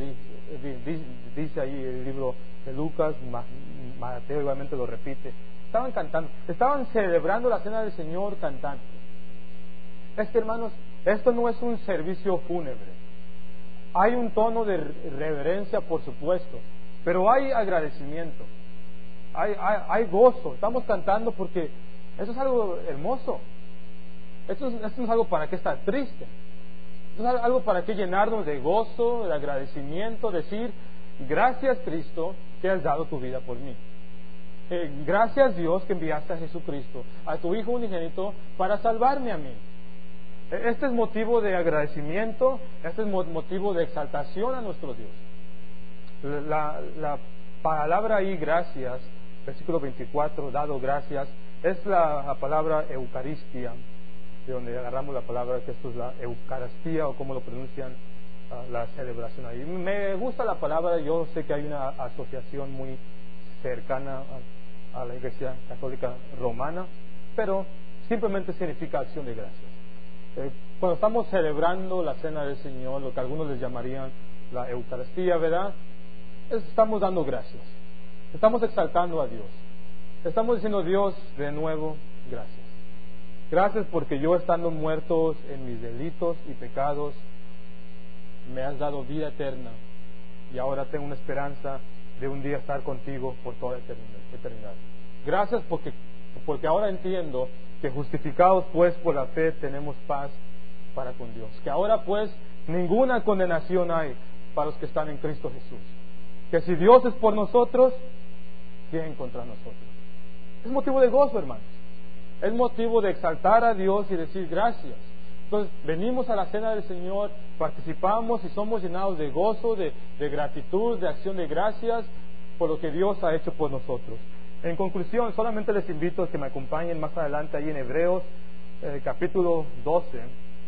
dice ahí el libro de Lucas, Mateo igualmente lo repite. Estaban cantando, estaban celebrando la cena del Señor cantando. Es que, hermanos, esto no es un servicio fúnebre. Hay un tono de reverencia, por supuesto, pero hay agradecimiento, hay, hay, hay gozo. Estamos cantando porque eso es algo hermoso. Esto, es, esto no es algo para que estar triste. Esto es algo para que llenarnos de gozo, de agradecimiento, decir, gracias Cristo que has dado tu vida por mí. Eh, gracias Dios que enviaste a Jesucristo, a tu Hijo unigénito, para salvarme a mí. Este es motivo de agradecimiento, este es motivo de exaltación a nuestro Dios. La, la palabra ahí, gracias, versículo veinticuatro, dado gracias, es la, la palabra eucaristía, de donde agarramos la palabra, que esto es la eucaristía, o como lo pronuncian, uh, la celebración ahí. Me gusta la palabra, yo sé que hay una asociación muy cercana a, a la Iglesia Católica Romana, pero simplemente significa acción de gracias. Eh, cuando estamos celebrando la cena del Señor, lo que algunos les llamarían la Eucaristía, ¿verdad? Estamos dando gracias, estamos exaltando a Dios, estamos diciendo, Dios, de nuevo, gracias. Gracias porque yo, estando muertos en mis delitos y pecados, me has dado vida eterna y ahora tengo una esperanza de un día estar contigo por toda eternidad. Gracias porque, porque ahora entiendo que justificados pues por la fe tenemos paz para con Dios, que ahora pues ninguna condenación hay para los que están en Cristo Jesús, que si Dios es por nosotros, ¿quién contra nosotros? Es motivo de gozo, hermanos, es motivo de exaltar a Dios y decir gracias. Entonces venimos a la cena del Señor, participamos y somos llenados de gozo, de, de gratitud, de acción de gracias por lo que Dios ha hecho por nosotros. En conclusión, solamente les invito a que me acompañen más adelante ahí en Hebreos eh, capítulo doce,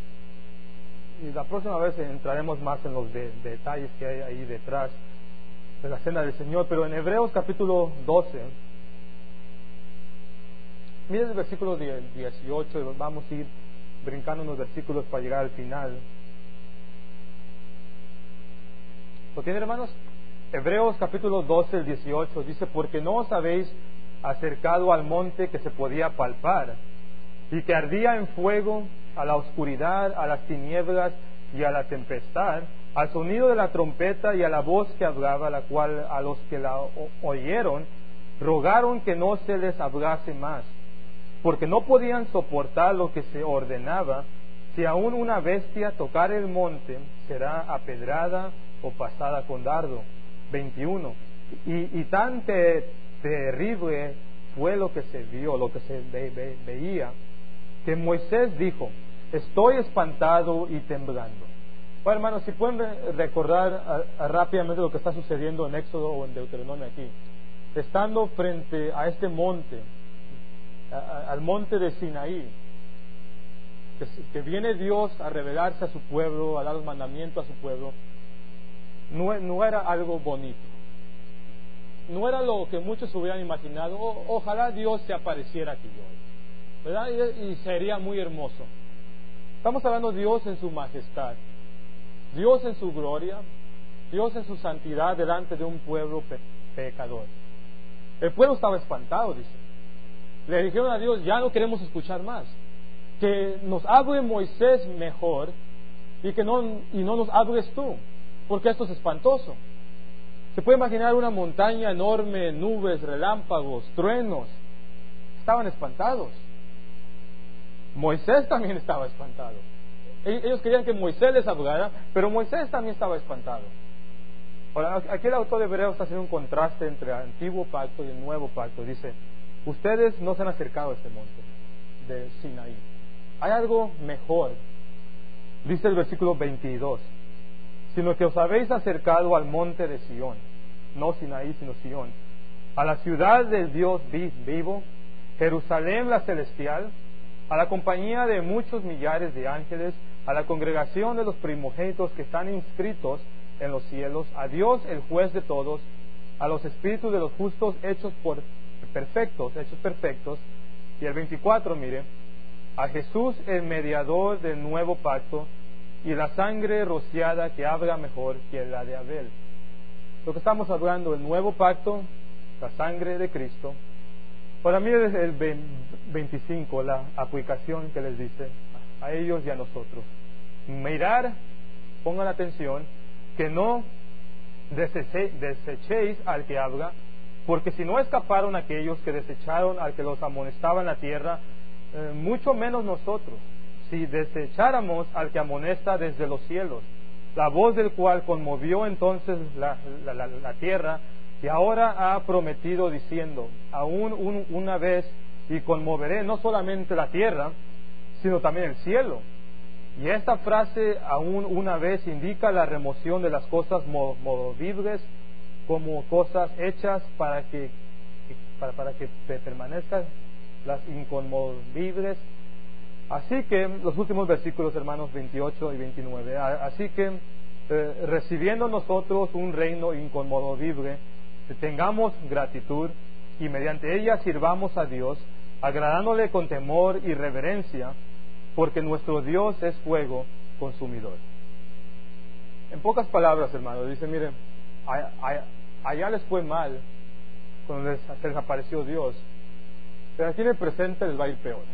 y la próxima vez entraremos más en los de, detalles que hay ahí detrás de la cena del Señor. Pero en Hebreos capítulo doce, miren el versículo dieciocho, vamos a ir brincando unos versículos para llegar al final. ¿Lo tienen, hermanos? Hebreos capítulo doce, el dieciocho, dice, porque no os habéis acercado al monte que se podía palpar y que ardía en fuego, a la oscuridad, a las tinieblas y a la tempestad, al sonido de la trompeta y a la voz que hablaba, la cual a los que la oyeron rogaron que no se les hablase más, porque no podían soportar lo que se ordenaba. Si aún una bestia tocar el monte, será apedrada o pasada con dardo. veintiuno. Y, y tan te, terrible fue lo que se vio, lo que se ve, ve, veía, que Moisés dijo, estoy espantado y temblando. Bueno, hermanos, si pueden recordar a, a, rápidamente lo que está sucediendo en Éxodo o en Deuteronomio aquí, estando frente a este monte, a, a, al monte de Sinaí, que, que viene Dios a revelarse a su pueblo, a dar los mandamientos a su pueblo. No, no era algo bonito, no era lo que muchos hubieran imaginado. O, ojalá Dios se apareciera aquí hoy, ¿verdad? Y, y sería muy hermoso. Estamos hablando de Dios en su majestad, Dios en su gloria, Dios en su santidad delante de un pueblo pe- pecador. El pueblo estaba espantado, dice. Le dijeron a Dios, ya no queremos escuchar más, que nos hable Moisés mejor y que no, y no nos hables tú, porque esto es espantoso. Se puede imaginar una montaña enorme, nubes, relámpagos, truenos. Estaban espantados. Moisés también estaba espantado. Ellos querían que Moisés les hablara, pero Moisés también estaba espantado. Ahora, aquí el autor de Hebreos está haciendo un contraste entre el antiguo pacto y el nuevo pacto. Dice, ustedes no se han acercado a este monte de Sinaí. Hay algo mejor. Dice el versículo veintidós, sino que os habéis acercado al monte de Sión, no Sinaí, sino Sión, a la ciudad del Dios vivo, Jerusalén la celestial, a la compañía de muchos millares de ángeles, a la congregación de los primogénitos que están inscritos en los cielos, a Dios el juez de todos, a los espíritus de los justos hechos por perfectos, hechos perfectos, y el veinticuatro, mire, a Jesús el mediador del nuevo pacto, y la sangre rociada que habla mejor que la de Abel. Lo que estamos hablando, el nuevo pacto, la sangre de Cristo. Para mí es el veinticinco, la aplicación que les dice a ellos y a nosotros. Mirar, pongan atención, que no desechéis al que habla, porque si no escaparon aquellos que desecharon al que los amonestaba en la tierra, eh, mucho menos nosotros, si desecháramos al que amonesta desde los cielos, la voz del cual conmovió entonces la, la, la, la tierra, y ahora ha prometido diciendo, aún un, una vez, y conmoveré no solamente la tierra, sino también el cielo. Y esta frase, aún una vez, indica la remoción de las cosas movibles como cosas hechas para que, para, para que permanezcan las inconmovibles. Así que, los últimos versículos, hermanos, veintiocho y veintinueve, así que, eh, recibiendo nosotros un reino inconmovible, tengamos gratitud y mediante ella sirvamos a Dios, agradándole con temor y reverencia, porque nuestro Dios es fuego consumidor. En pocas palabras, hermanos, dice, miren, allá les fue mal cuando les, se les apareció Dios, pero aquí en el presente les va a ir peor.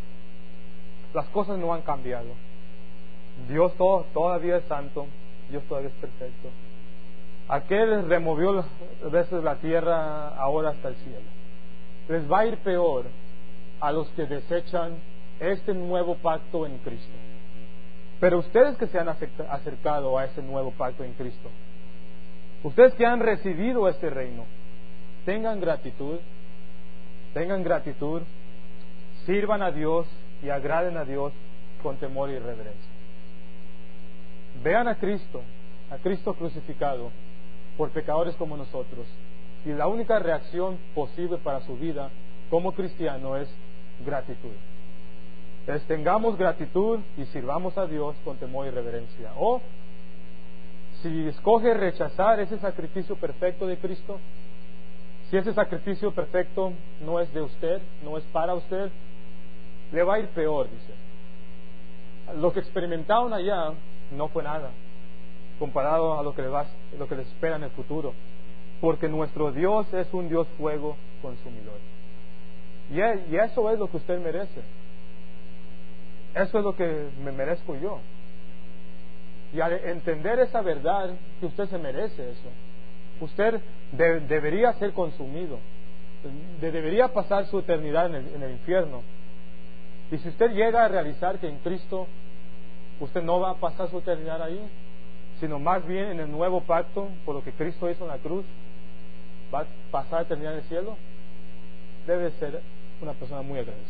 Las cosas no han cambiado. Dios todo, todavía es santo, Dios todavía es perfecto. Aquel removió a veces la tierra, ahora hasta el cielo. Les va a ir peor a los que desechan este nuevo pacto en Cristo. Pero ustedes que se han acercado a ese nuevo pacto en Cristo, ustedes que han recibido este reino, tengan gratitud, tengan gratitud, sirvan a Dios y agraden a Dios con temor y reverencia. Vean a Cristo, a Cristo crucificado por pecadores como nosotros, y la única reacción posible para su vida como cristiano es gratitud. Entonces tengamos gratitud y sirvamos a Dios con temor y reverencia. O si escoge rechazar ese sacrificio perfecto de Cristo, si ese sacrificio perfecto no es de usted, no es para usted, le va a ir peor, dice. Lo que experimentaron allá no fue nada comparado a lo que les va, lo que les espera en el futuro, porque nuestro Dios es un Dios fuego consumidor. Y, y eso es lo que usted merece. Eso es lo que me merezco yo. Y al entender esa verdad, que usted se merece eso, usted de, debería ser consumido, de, debería pasar su eternidad en el, en el infierno. Y si usted llega a realizar que en Cristo usted no va a pasar su eternidad ahí, sino más bien en el nuevo pacto, por lo que Cristo hizo en la cruz, va a pasar eternidad en el cielo, debe ser una persona muy agradecida.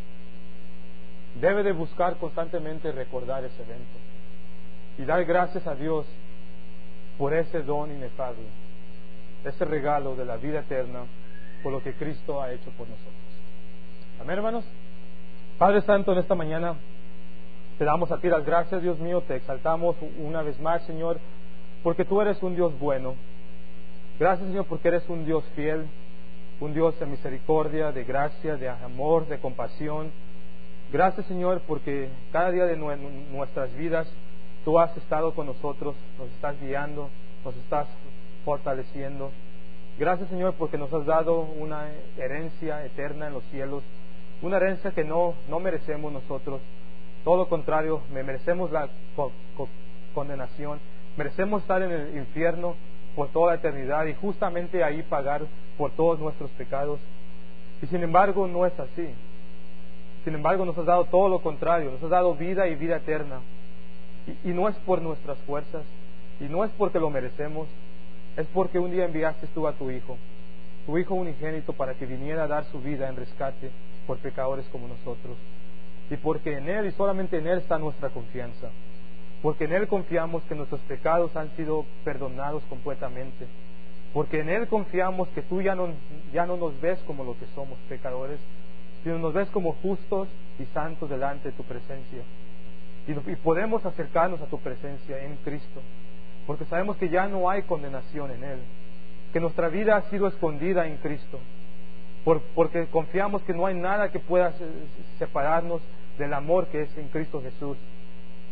Debe de buscar constantemente recordar ese evento y dar gracias a Dios por ese don inefable, ese regalo de la vida eterna, por lo que Cristo ha hecho por nosotros. Amén, hermanos. Padre Santo, en esta mañana te damos a ti las gracias, Dios mío, te exaltamos una vez más, Señor, porque tú eres un Dios bueno. Gracias, Señor, porque eres un Dios fiel, un Dios de misericordia, de gracia, de amor, de compasión. Gracias, Señor, porque cada día de nuestras vidas tú has estado con nosotros, nos estás guiando, nos estás fortaleciendo. Gracias, Señor, porque nos has dado una herencia eterna en los cielos, una herencia que no, no merecemos nosotros. Todo lo contrario, merecemos la co- co- condenación, merecemos estar en el infierno por toda la eternidad y justamente ahí pagar por todos nuestros pecados. Y sin embargo no es así. Sin embargo nos has dado todo lo contrario, nos has dado vida y vida eterna. Y, y no es por nuestras fuerzas, y no es porque lo merecemos, es porque un día enviaste tú a tu Hijo, tu Hijo unigénito, para que viniera a dar su vida en rescate por pecadores como nosotros. Y porque en Él y solamente en Él está nuestra confianza. Porque en Él confiamos que nuestros pecados han sido perdonados completamente. Porque en Él confiamos que tú ya no, ya no nos ves como lo que somos, pecadores, sino nos ves como justos y santos delante de tu presencia. Y, y podemos acercarnos a tu presencia en Cristo. Porque sabemos que ya no hay condenación en Él. Que nuestra vida ha sido escondida en Cristo. Por, porque confiamos que no hay nada que pueda separarnos del amor que es en Cristo Jesús. Ah,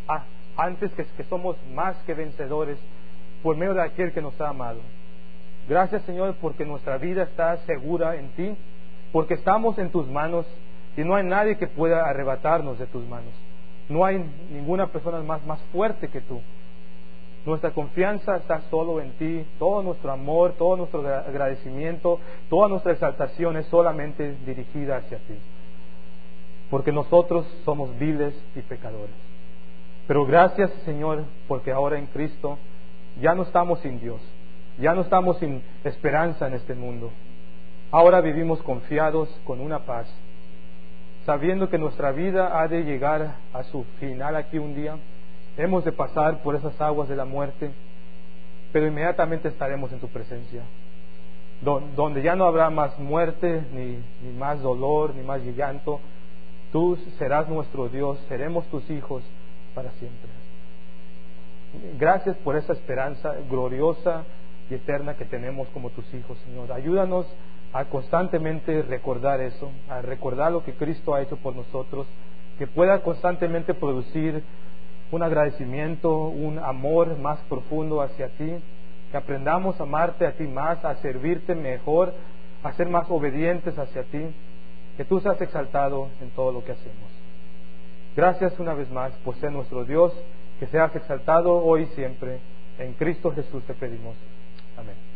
antes que, que somos más que vencedores por medio de aquel que nos ha amado. Gracias, Señor, porque nuestra vida está segura en ti, porque estamos en tus manos y no hay nadie que pueda arrebatarnos de tus manos. No hay ninguna persona más, más fuerte que tú. Nuestra confianza está solo en ti. Todo nuestro amor, todo nuestro agradecimiento, toda nuestra exaltación es solamente dirigida hacia ti, porque nosotros somos viles y pecadores. Pero gracias, Señor, porque ahora en Cristo ya no estamos sin Dios, ya no estamos sin esperanza en este mundo. Ahora vivimos confiados con una paz, sabiendo que nuestra vida ha de llegar a su final aquí un día. Hemos de pasar por esas aguas de la muerte, pero inmediatamente estaremos en tu presencia, donde ya no habrá más muerte, ni, ni más dolor, ni más llanto. Tú serás nuestro Dios, seremos tus hijos para siempre. Gracias por esa esperanza gloriosa y eterna que tenemos como tus hijos, Señor. Ayúdanos a constantemente recordar eso, a recordar lo que Cristo ha hecho por nosotros, que pueda constantemente producir un agradecimiento, un amor más profundo hacia ti, que aprendamos a amarte a ti más, a servirte mejor, a ser más obedientes hacia ti, que tú seas exaltado en todo lo que hacemos. Gracias una vez más por ser nuestro Dios, que seas exaltado hoy y siempre. En Cristo Jesús te pedimos. Amén.